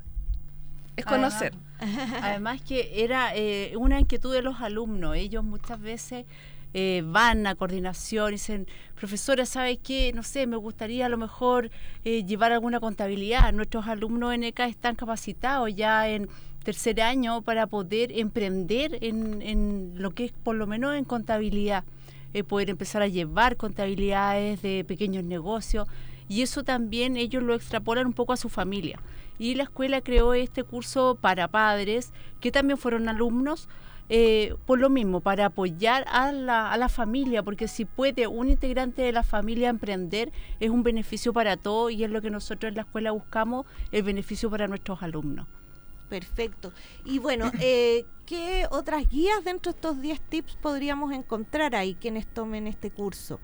Además que era una inquietud de los alumnos. Ellos muchas veces van a coordinación y dicen, profesora, ¿sabe qué? No sé, me gustaría a lo mejor llevar alguna contabilidad. Nuestros alumnos en ECA están capacitados ya en tercer año para poder emprender en lo que es por lo menos en contabilidad, poder empezar a llevar contabilidades de pequeños negocios, y eso también ellos lo extrapolan un poco a su familia. Y la escuela creó este curso para padres que también fueron alumnos, por lo mismo, para apoyar a la familia, porque si puede un integrante de la familia emprender, es un beneficio para todos, y es lo que nosotros en la escuela buscamos, el beneficio para nuestros alumnos. Perfecto. Y bueno, ¿qué otras guías dentro de estos 10 tips podríamos encontrar ahí quienes tomen este curso?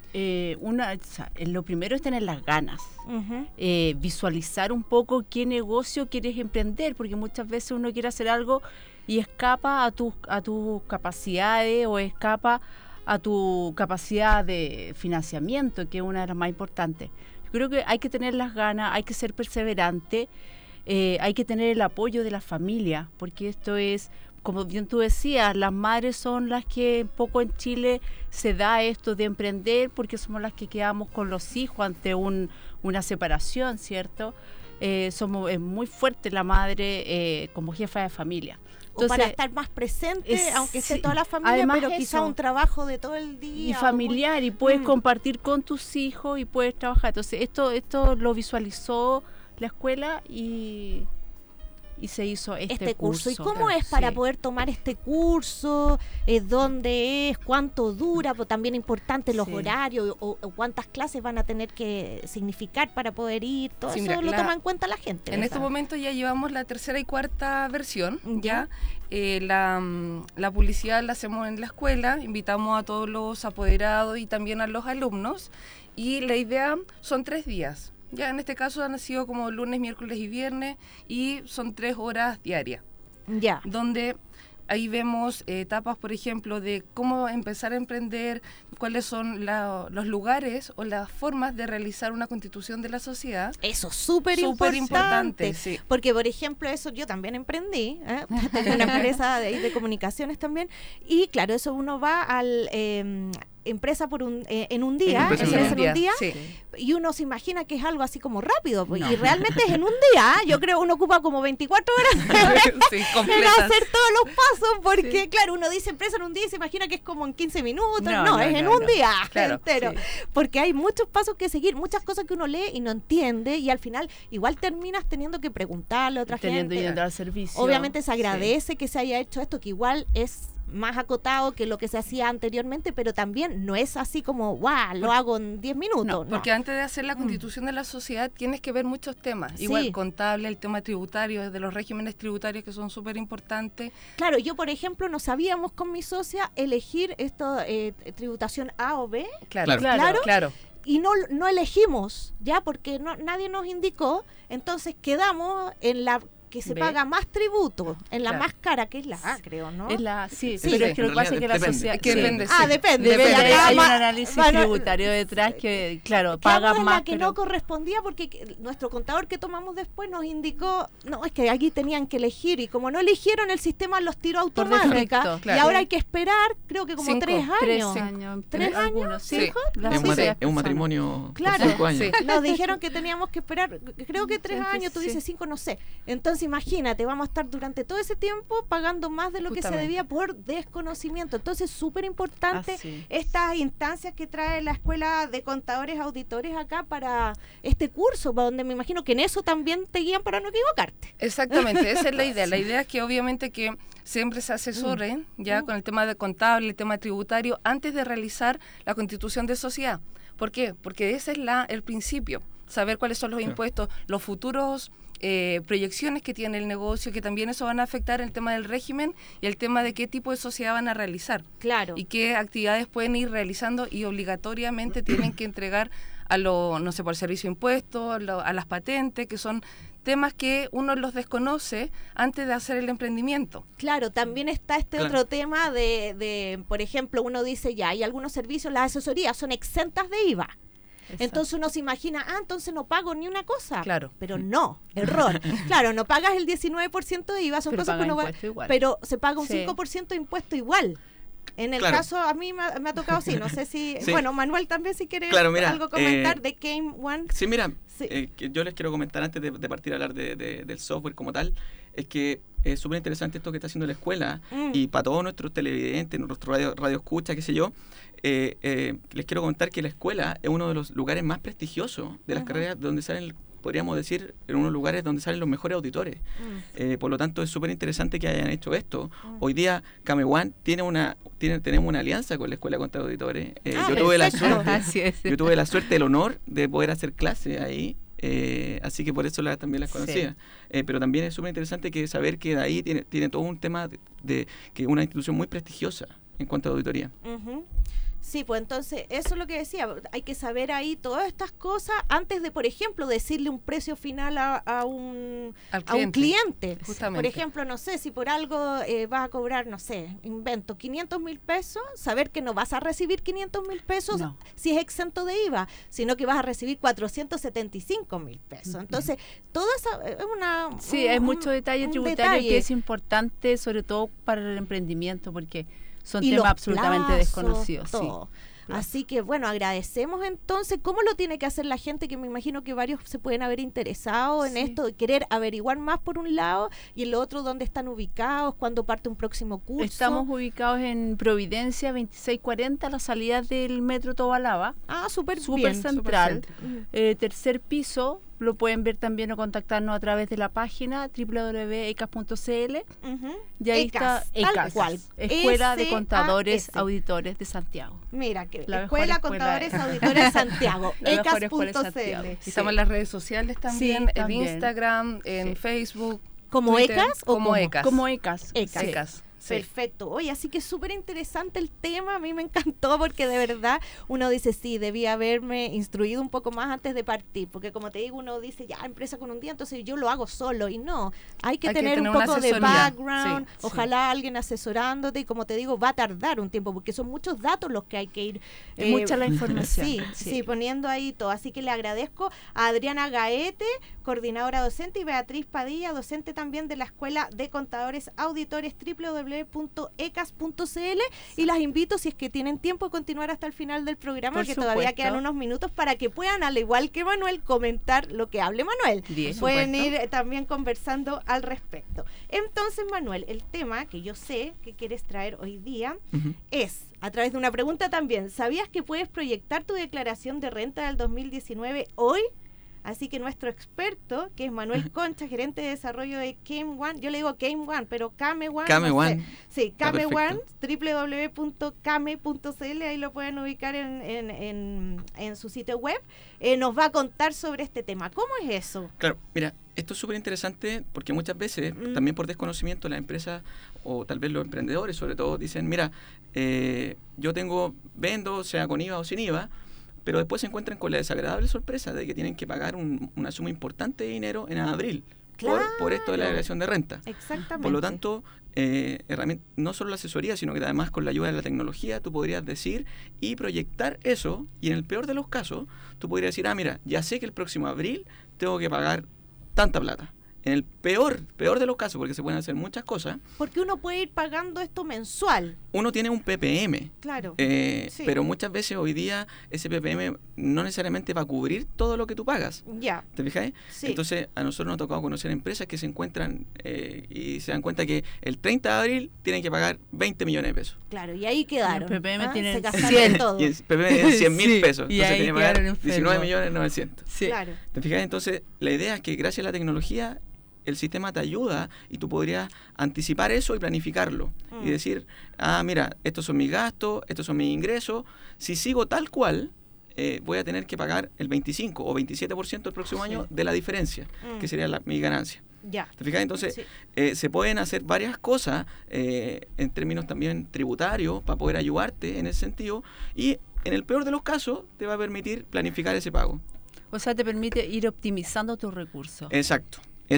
Lo primero es tener las ganas, visualizar un poco qué negocio quieres emprender, porque muchas veces uno quiere hacer algo y escapa a tus capacidades, o escapa a tu capacidad de financiamiento, que es una de las más importantes. Yo creo que hay que tener las ganas, hay que ser perseverante, hay que tener el apoyo de la familia, porque esto es, como bien tú decías, las madres son las que un poco en Chile se da esto de emprender, porque somos las que quedamos con los hijos ante una separación, ¿cierto? Es muy fuerte la madre como jefa de familia. Entonces, o para estar más presente, aunque esté toda la familia, pero quizá un trabajo de todo el día. Y familiar, y puedes compartir con tus hijos y puedes trabajar. Entonces, esto lo visualizó la escuela y se hizo este curso. ¿Y cómo es para poder tomar este curso? ¿Dónde es? ¿Cuánto dura? Pues también importante los horarios o cuántas clases van a tener que significar para poder ir. Todo eso lo toma en cuenta la gente, ¿verdad? En este momento ya llevamos la tercera y cuarta versión. Ya la publicidad la hacemos en la escuela, invitamos a todos los apoderados y también a los alumnos, y la idea son 3 días. Ya en este caso han sido como lunes, miércoles y viernes, y son 3 horas diarias. Ya. Donde Ahí vemos etapas, por ejemplo, de cómo empezar a emprender, cuáles son los lugares o las formas de realizar una constitución de la sociedad. Eso es súper importante, sí. Porque, por ejemplo, eso yo también emprendí, tengo una empresa de comunicaciones también, y claro, eso uno va al... empresa en un día, sí. Y uno se imagina que es algo así como rápido, pues, y realmente es en un día. Yo creo uno ocupa como 24 horas sí, en hacer todos los pasos, porque claro, uno dice empresa en un día y se imagina que es como en 15 minutos, no, es en un día entero, porque hay muchos pasos que seguir, muchas cosas que uno lee y no entiende, y al final igual terminas teniendo que preguntarle a otra gente. Yendo al servicio. Obviamente se agradece que se haya hecho esto, que igual es más acotado que lo que se hacía anteriormente, pero también no es así como, lo hago en 10 minutos. No, porque antes de hacer la constitución de la sociedad tienes que ver muchos temas, igual contable, el tema tributario, de los regímenes tributarios que son súper importantes. Claro, yo por ejemplo no sabíamos con mi socia elegir esto, tributación A o B. Claro. Y no elegimos, ya, porque nadie nos indicó, entonces quedamos en la que se paga más tributo, en la más cara, que es la A, creo, ¿no? Es la pero es que lo que pasa es que la sociedad... Depende. Depende. Hay un análisis tributario detrás que, claro, paga más. La que no correspondía, porque nuestro contador que tomamos después nos indicó, no, es que aquí tenían que elegir, y como no eligieron, el sistema los tiró automática, y ahora hay que esperar, creo que como 3 años. 3 años, sí. Es un matrimonio por 5 años. Nos dijeron que teníamos que esperar, creo que 3 años, tú dices 5, no sé. Entonces, imagínate, vamos a estar durante todo ese tiempo pagando más de lo que se debía por desconocimiento. Entonces, súper importante estas instancias que trae la Escuela de Contadores Auditores acá para este curso, para donde me imagino que en eso también te guían para no equivocarte. Exactamente, esa es la idea. La idea es que obviamente que siempre se asesoren con el tema de contable, el tema tributario, antes de realizar la constitución de sociedad. ¿Por qué? Porque ese es el principio, saber cuáles son los impuestos, los futuros proyecciones que tiene el negocio, que también eso van a afectar el tema del régimen y el tema de qué tipo de sociedad van a realizar. Claro. Y qué actividades pueden ir realizando y obligatoriamente tienen que entregar por el servicio de impuestos, a las patentes, que son temas que uno los desconoce antes de hacer el emprendimiento. Claro, también está otro tema de, por ejemplo, uno dice hay algunos servicios, las asesorías son exentas de IVA. Exacto. Entonces uno se imagina, entonces no pago ni una cosa. Claro. Pero no, error. Claro, no pagas el 19% de IVA, son cosas que uno va, pero se paga un 5% de impuesto igual. En el caso, a mí me ha tocado, no sé si... Bueno, Manuel también, si quiere algo comentar de Game One. Sí, mira, que yo les quiero comentar antes de partir a hablar del software como tal, es que es súper interesante esto que está haciendo la escuela, y para todos nuestros televidentes, nuestros radio escucha, qué sé yo, les quiero comentar que la escuela es uno de los lugares más prestigiosos de las carreras donde salen, podríamos decir, en unos lugares donde salen los mejores auditores. Por lo tanto, es súper interesante que hayan hecho esto. Hoy día, Camewan tenemos una alianza con la Escuela de Contadores Auditores. Yo tuve la suerte, el honor de poder hacer clase ahí. Así que por eso también las conocía. Pero también es súper interesante saber que de ahí tiene todo un tema de que es una institución muy prestigiosa en cuanto a auditoría. Sí, pues entonces, eso es lo que decía, hay que saber ahí todas estas cosas antes de, por ejemplo, decirle un precio final a un cliente. Por ejemplo, no sé, si por algo vas a cobrar, no sé, invento, 500,000 pesos, saber que no vas a recibir 500,000 pesos si es exento de IVA, sino que vas a recibir 475,000 pesos. Entonces, todo eso es una... Sí, hay mucho detalle tributario que es importante, sobre todo para el emprendimiento, porque... son temas absolutamente desconocidos. Así que, bueno, agradecemos entonces. ¿Cómo lo tiene que hacer la gente? Que me imagino que varios se pueden haber interesado en esto, de querer averiguar más por un lado, y el otro, ¿dónde están ubicados? ¿Cuándo parte un próximo curso? Estamos ubicados en Providencia 2640, a la salida del Metro Tobalaba. Súper central. Tercer piso. Lo pueden ver también o contactarnos a través de la página www.ecas.cl. Y ahí está ECAS, Escuela de Contadores Auditores de Santiago. Mira, que Escuela Contadores Auditores Santiago, ecas.cl. Estamos en las redes sociales también, en Instagram, en Facebook. ¿Como Twitter, ECAS? Como ECAS. Como ECAS. ECAS. Perfecto. Oye, así que súper interesante el tema, a mí me encantó porque de verdad uno dice, sí, debía haberme instruido un poco más antes de partir, porque como te digo, uno dice, ya, empresa con un día, entonces yo lo hago solo, y no, hay que tener un poco de background, ojalá alguien asesorándote, y como te digo, va a tardar un tiempo, porque son muchos datos los que hay que ir. Es mucha la información. Sí, poniendo ahí todo, así que le agradezco a Adriana Gaete, coordinadora docente, y Beatriz Padilla, docente también de la Escuela de Contadores Auditores, www.ecas.cl, y las invito, si es que tienen tiempo, a continuar hasta el final del programa, que todavía quedan unos minutos para que puedan, al igual que Manuel, comentar lo que hable Manuel. Pueden ir también conversando al respecto. Entonces, Manuel, el tema que yo sé que quieres traer hoy día es, a través de una pregunta también, ¿sabías que puedes proyectar tu declaración de renta del 2019 hoy? Así que nuestro experto, que es Manuel Concha, gerente de desarrollo de Came One, yo le digo Came One, pero Came One. Came no One. Sí, Came One, www.came.cl, ahí lo pueden ubicar en su sitio web. Nos va a contar sobre este tema. ¿Cómo es eso? Claro, mira, esto es súper interesante porque muchas veces, también por desconocimiento, las empresas o tal vez los emprendedores sobre todo dicen, mira, yo vendo, sea con IVA o sin IVA, pero después se encuentran con la desagradable sorpresa de que tienen que pagar una suma importante de dinero en abril por esto de la declaración de renta. Exactamente. Por lo tanto, no solo la asesoría, sino que además con la ayuda de la tecnología tú podrías decir y proyectar eso, y en el peor de los casos tú podrías decir, mira, ya sé que el próximo abril tengo que pagar tanta plata. En el peor de los casos, porque se pueden hacer muchas cosas. Porque uno puede ir pagando esto mensual. Uno tiene un PPM. Claro. Pero muchas veces hoy día ese PPM no necesariamente va a cubrir todo lo que tú pagas. Ya. ¿Te fijas? Sí. Entonces, a nosotros nos ha tocado conocer empresas que se encuentran y se dan cuenta que el 30 de abril tienen que pagar 20 millones de pesos. Claro, y ahí quedaron. El PPM tiene 100 todo. Y el PPM tiene 100.000 pesos. Y entonces ahí tiene que pagar quedaron 19.900.000. Sí. Claro. ¿Te fijas? Entonces, la idea es que gracias a la tecnología el sistema te ayuda y tú podrías anticipar eso y planificarlo. Y decir, mira, estos son mis gastos, estos son mis ingresos. Si sigo tal cual, voy a tener que pagar el 25 o 27% el próximo año de la diferencia, que sería mi ganancia. Ya. ¿Te fijas? Entonces, se pueden hacer varias cosas en términos también tributarios para poder ayudarte en ese sentido, y en el peor de los casos te va a permitir planificar ese pago. O sea, te permite ir optimizando tus recursos. Exacto.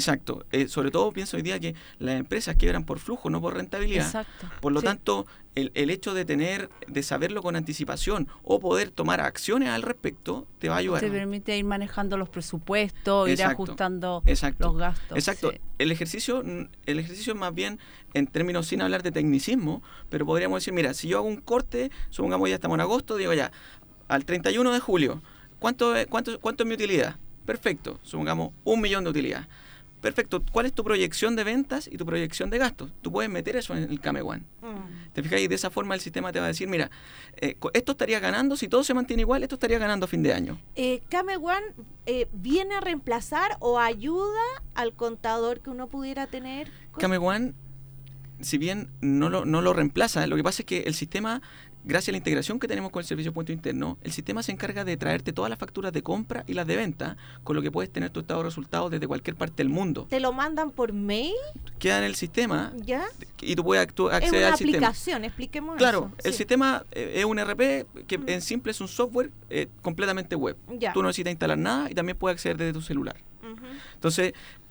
Sobre todo pienso hoy día que las empresas quiebran por flujo, no por rentabilidad. Exacto. Por lo tanto, el hecho de saberlo con anticipación o poder tomar acciones al respecto te va a ayudar. Te permite ir manejando los presupuestos, ir ajustando los gastos. Exacto. Sí. El ejercicio es más bien en términos, sin hablar de tecnicismo, pero podríamos decir, mira, si yo hago un corte, supongamos ya estamos en agosto, digo ya, al 31 de julio, ¿cuánto es mi utilidad? Perfecto, supongamos 1 millón de utilidad. Perfecto, ¿cuál es tu proyección de ventas y tu proyección de gastos? Tú puedes meter eso en el Came One. ¿Te fijas? Y de esa forma el sistema te va a decir, mira, esto estaría ganando, si todo se mantiene igual, esto estaría ganando a fin de año. ¿Came One viene a reemplazar o ayuda al contador que uno pudiera tener? Came One, si bien no lo reemplaza, lo que pasa es que el sistema, gracias a la integración que tenemos con el servicio de Punto Interno, el sistema se encarga de traerte todas las facturas de compra y las de venta, con lo que puedes tener tu estado de resultados desde cualquier parte del mundo. ¿Te lo mandan por mail? Queda en el sistema. ¿Ya? Y tú puedes acceder al sistema. Es una aplicación, expliquemos claro, eso. El sistema es un ERP que en simple es un software completamente web. Ya. Tú no necesitas instalar nada y también puedes acceder desde tu celular. Entonces,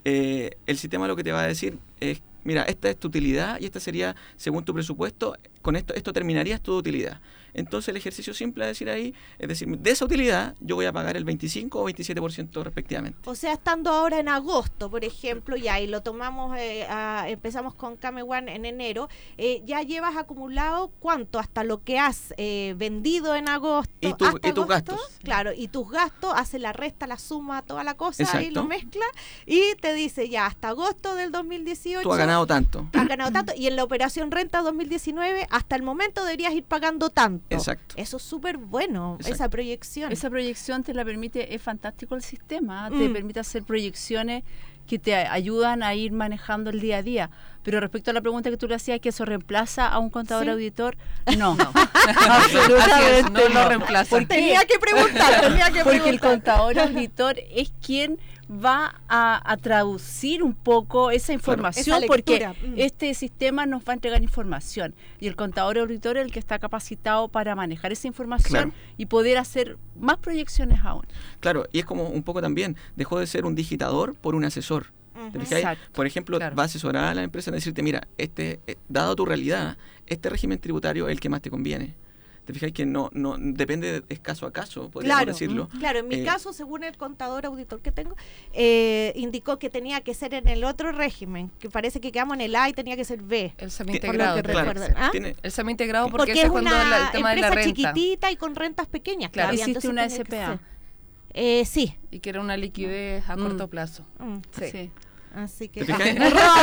el sistema lo que te va a decir es, mira, esta es tu utilidad y esta sería, según tu presupuesto, con esto terminarías tu utilidad. Entonces el ejercicio simple a decir ahí, es decir, de esa utilidad yo voy a pagar el 25 o 27% respectivamente. O sea, estando ahora en agosto, por ejemplo, ya, y lo tomamos, empezamos con Came One en enero, ya llevas acumulado ¿cuánto? Hasta lo que has vendido en agosto. Y tus gastos. Claro, y tus gastos, hace la resta, la suma, toda la cosa, exacto, y lo mezcla, y te dice ya, hasta agosto del 2018. Tú has ganado tanto. Has ganado tanto, y en la operación renta 2019, hasta el momento deberías ir pagando tanto. Exacto. Eso es súper bueno, exacto, esa proyección. Esa proyección te la permite, es fantástico el sistema, te permite hacer proyecciones que te ayudan a ir manejando el día a día. Pero respecto a la pregunta que tú le hacías, que eso reemplaza a un contador Sí. auditor, no. Absolutamente no lo reemplaza. ¿Por qué? Tenía que preguntar. Porque el contador auditor es quien va a traducir un poco esa información, esa porque lectura. este sistema nos va a entregar información y el contador auditor es el que está capacitado para manejar esa información y poder hacer más proyecciones aún. Claro, y es como un poco también, dejó de ser un digitador por un asesor. ¿Te fijáis? Exacto. Por ejemplo, va a asesorar a la empresa en decirte, mira, dado tu realidad, este régimen tributario es el que más te conviene. ¿Te fijáis que no depende, es caso a caso, podríamos decirlo? Claro, en mi caso, según el contador auditor que tengo, indicó que tenía que ser en el otro régimen, que parece que quedamos en el A y tenía que ser B. El semi-integrado. El semi-integrado porque es es cuando una el tema de la empresa renta. chiquitita y con rentas pequeñas. Claro. Claudia, Hiciste entonces una tenía que SPA. ser. Sí. Y que era una liquidez a corto plazo. Sí. Así que ¿Te fijas?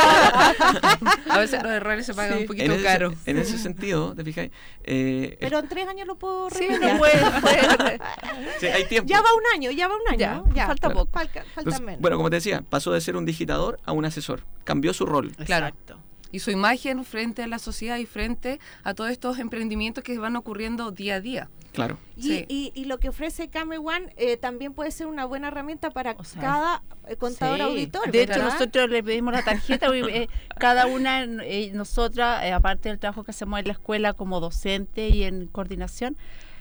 A veces los errores se pagan un poquito caro. En ese sentido, ¿te fijas? Pero en 3 años lo puedo Sí, remediar. no puede. Sí, hay tiempo. Ya va un año. Ya, ¿no? Ya, falta poco. Falta Entonces, menos. bueno, como te decía, pasó de ser un digitador a un asesor. Cambió su rol. Claro. Exacto. Y su imagen frente a la sociedad y frente a todos estos emprendimientos que van ocurriendo día a día. Claro. Y lo que ofrece Came One también puede ser una buena herramienta para sea, cada contador auditor. De hecho, ¿verdad? nosotros le pedimos la tarjeta, cada una, nosotras, aparte del trabajo que hacemos en la escuela como docente y en coordinación,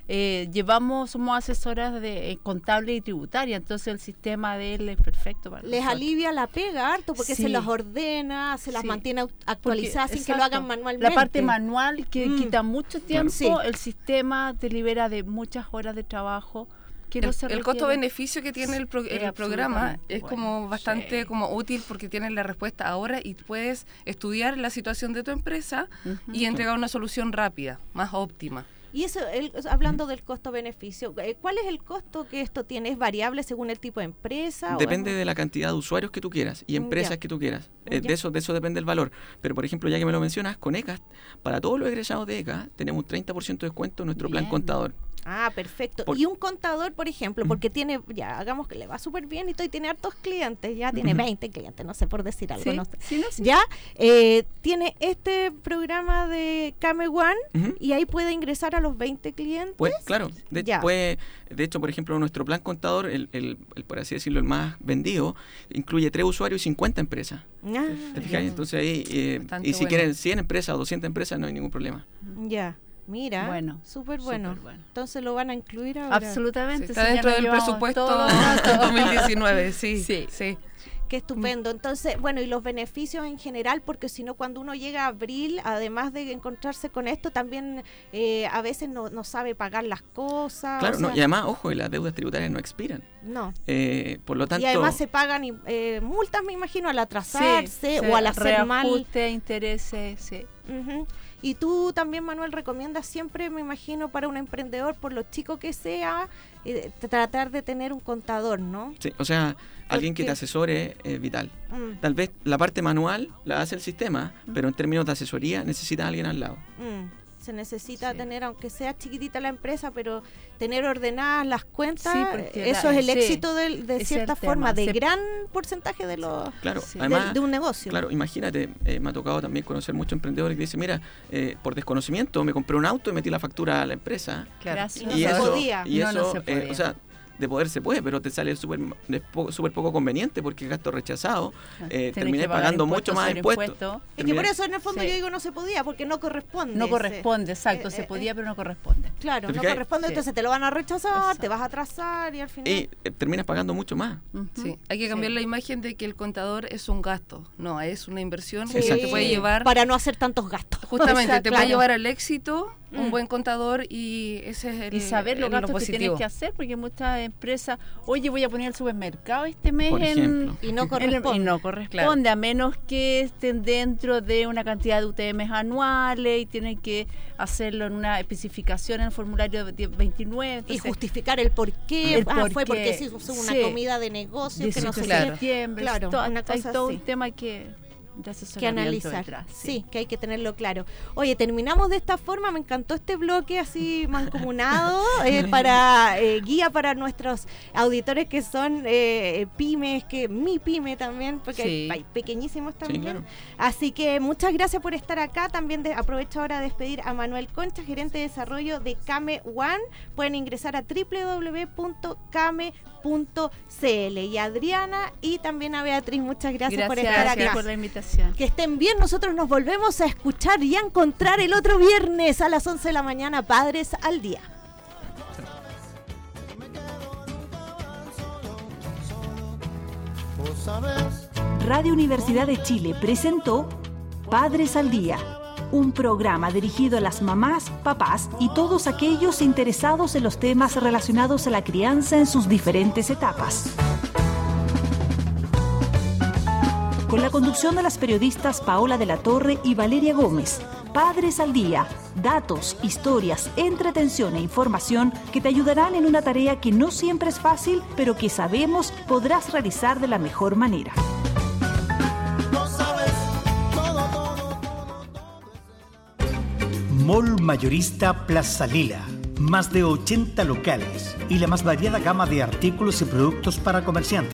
somos asesoras de contable y tributaria, entonces el sistema de él es perfecto para les nosotros. alivia la pega harto porque Sí. se las ordena, se las Sí. mantiene actualizadas Porque, sin que lo hagan exacto, manualmente. La parte manual que quita mucho tiempo, Sí. el sistema te libera de muchas horas de trabajo. Que no se El requiere. costo-beneficio que tiene el programa absolutamente es bueno. como bastante Sí. como útil porque tienes la respuesta ahora y puedes estudiar la situación de tu empresa y entregar una solución rápida, más óptima. Y eso, hablando del costo-beneficio, ¿cuál es el costo que esto tiene? ¿Es variable según el tipo de empresa? Depende o es- de la cantidad de usuarios que tú quieras y empresas Ya. que tú quieras. Ya. De eso depende el valor. Pero, por ejemplo, ya que me lo mencionas, con ECA, para todos los egresados de ECA, tenemos un 30% de descuento en nuestro plan Bien. contador. Ah, perfecto. Por- Y un contador, por ejemplo, porque tiene, ya hagamos que le va súper bien y todo, y tiene hartos clientes, ya tiene 20 clientes, no sé, por decir algo. Sí, no sé. sí, no, sí. Ya tiene este programa de Came One Ujú. y ahí puede ingresar a los 20 clientes. Pues, claro, Ya. de hecho, por ejemplo, nuestro plan contador, el por así decirlo, el más vendido, incluye 3 usuarios y 50 empresas. Ah, ¿Te fijas? Entonces ahí, Bastante y si bueno. quieren 100 empresas o 200 empresas, no hay ningún problema. ya. Mira, Bueno, súper bueno. súper bueno. Entonces lo van a incluir ahora. Absolutamente. Está sí, ya dentro nos del llevamos presupuesto todos los datos. 2019, sí. Sí. Qué estupendo. Entonces, bueno, y los beneficios en general, porque si no, cuando uno llega a abril, además de encontrarse con esto, también a veces no sabe pagar las cosas. Claro, o sea, no, y además, ojo, las deudas tributarias no expiran. no. Por lo tanto, Y además se pagan multas, me imagino, al atrasarse o al hacer mal. Reajuste, intereses, sí. Ujú. Y tú también, Manuel, recomiendas siempre, me imagino, para un emprendedor, por lo chico que sea, tratar de tener un contador, ¿no? sí, o sea, alguien que qué? te asesore es vital. Mm, Tal vez la parte manual la hace el sistema, pero en términos de asesoría necesita a alguien al lado. Se necesita tener, aunque sea chiquitita la empresa, pero tener ordenadas las cuentas, Sí, porque eso es el sí, éxito de ese es cierta el tema. forma, de Se- gran porcentaje de los Claro, Sí. además, de un negocio. claro, imagínate, me ha tocado también conocer muchos emprendedores que dicen, mira, por desconocimiento me compré un auto y metí la factura a la empresa. Gracias. no se podía. Y No, eso, no se podía. o sea, de poder se puede, pero te sale súper poco conveniente porque gasto rechazado, Tenés terminé que pagar pagando impuestos mucho más sobre impuestos. impuestos. Es que por eso en el fondo Sí. yo digo no se podía, porque no corresponde. No ese- corresponde, exacto, se podía, pero no corresponde. Claro, ¿Te no fijas? corresponde, Sí. entonces te lo van a rechazar, Eso. te vas a atrasar y al final... Y terminas pagando mucho más. Ujú. Sí, hay que cambiar Sí. la imagen de que el contador es un gasto. No, es una inversión Sí, que te puede llevar, para no hacer tantos gastos. justamente, te puede Claro. llevar al éxito un Mm. buen contador y ese es el Y saber los lo gastos que tienes positivo. que hacer, porque muchas empresas, oye, voy a poner el supermercado este mes Por ejemplo. Y no y corresponde. no corresponde, a menos que estén dentro de una cantidad de UTMs anuales y tienen que hacerlo en una especificación en el formulario 29. Y entonces, justificar el por qué. El Fue por porque qué. se hizo una Sí. comida de negocio que no 18 sé de Claro. qué. septiembre, Claro, una hay cosa todo así. un tema que de que asesoramiento analizar. detrás, Sí, que hay que tenerlo claro. Oye, terminamos de esta forma. Me encantó este bloque así mancomunado para guía para nuestros auditores que son pymes, que mi pyme también, porque Sí. hay pequeñísimos también. Sí, claro. Así que muchas gracias por estar acá. También aprovecho ahora de despedir a Manuel Concha, gerente de desarrollo de Kame One. Pueden ingresar a www.kame.cl. Y a Adriana y también a Beatriz, muchas gracias por estar Gracias acá. por la invitación. Que estén bien, nosotros nos volvemos a escuchar y a encontrar el otro viernes a las 11 de la mañana, Padres al Día. Radio Universidad de Chile presentó Padres al Día, un programa dirigido a las mamás, papás y todos aquellos interesados en los temas relacionados a la crianza en sus diferentes etapas. Con la conducción de las periodistas Paola de la Torre y Valeria Gómez. Padres al Día, datos, historias, entretención e información que te ayudarán en una tarea que no siempre es fácil, pero que sabemos podrás realizar de la mejor manera. Mall Mayorista Plaza Lila. Más de 80 locales y la más variada gama de artículos y productos para comerciantes.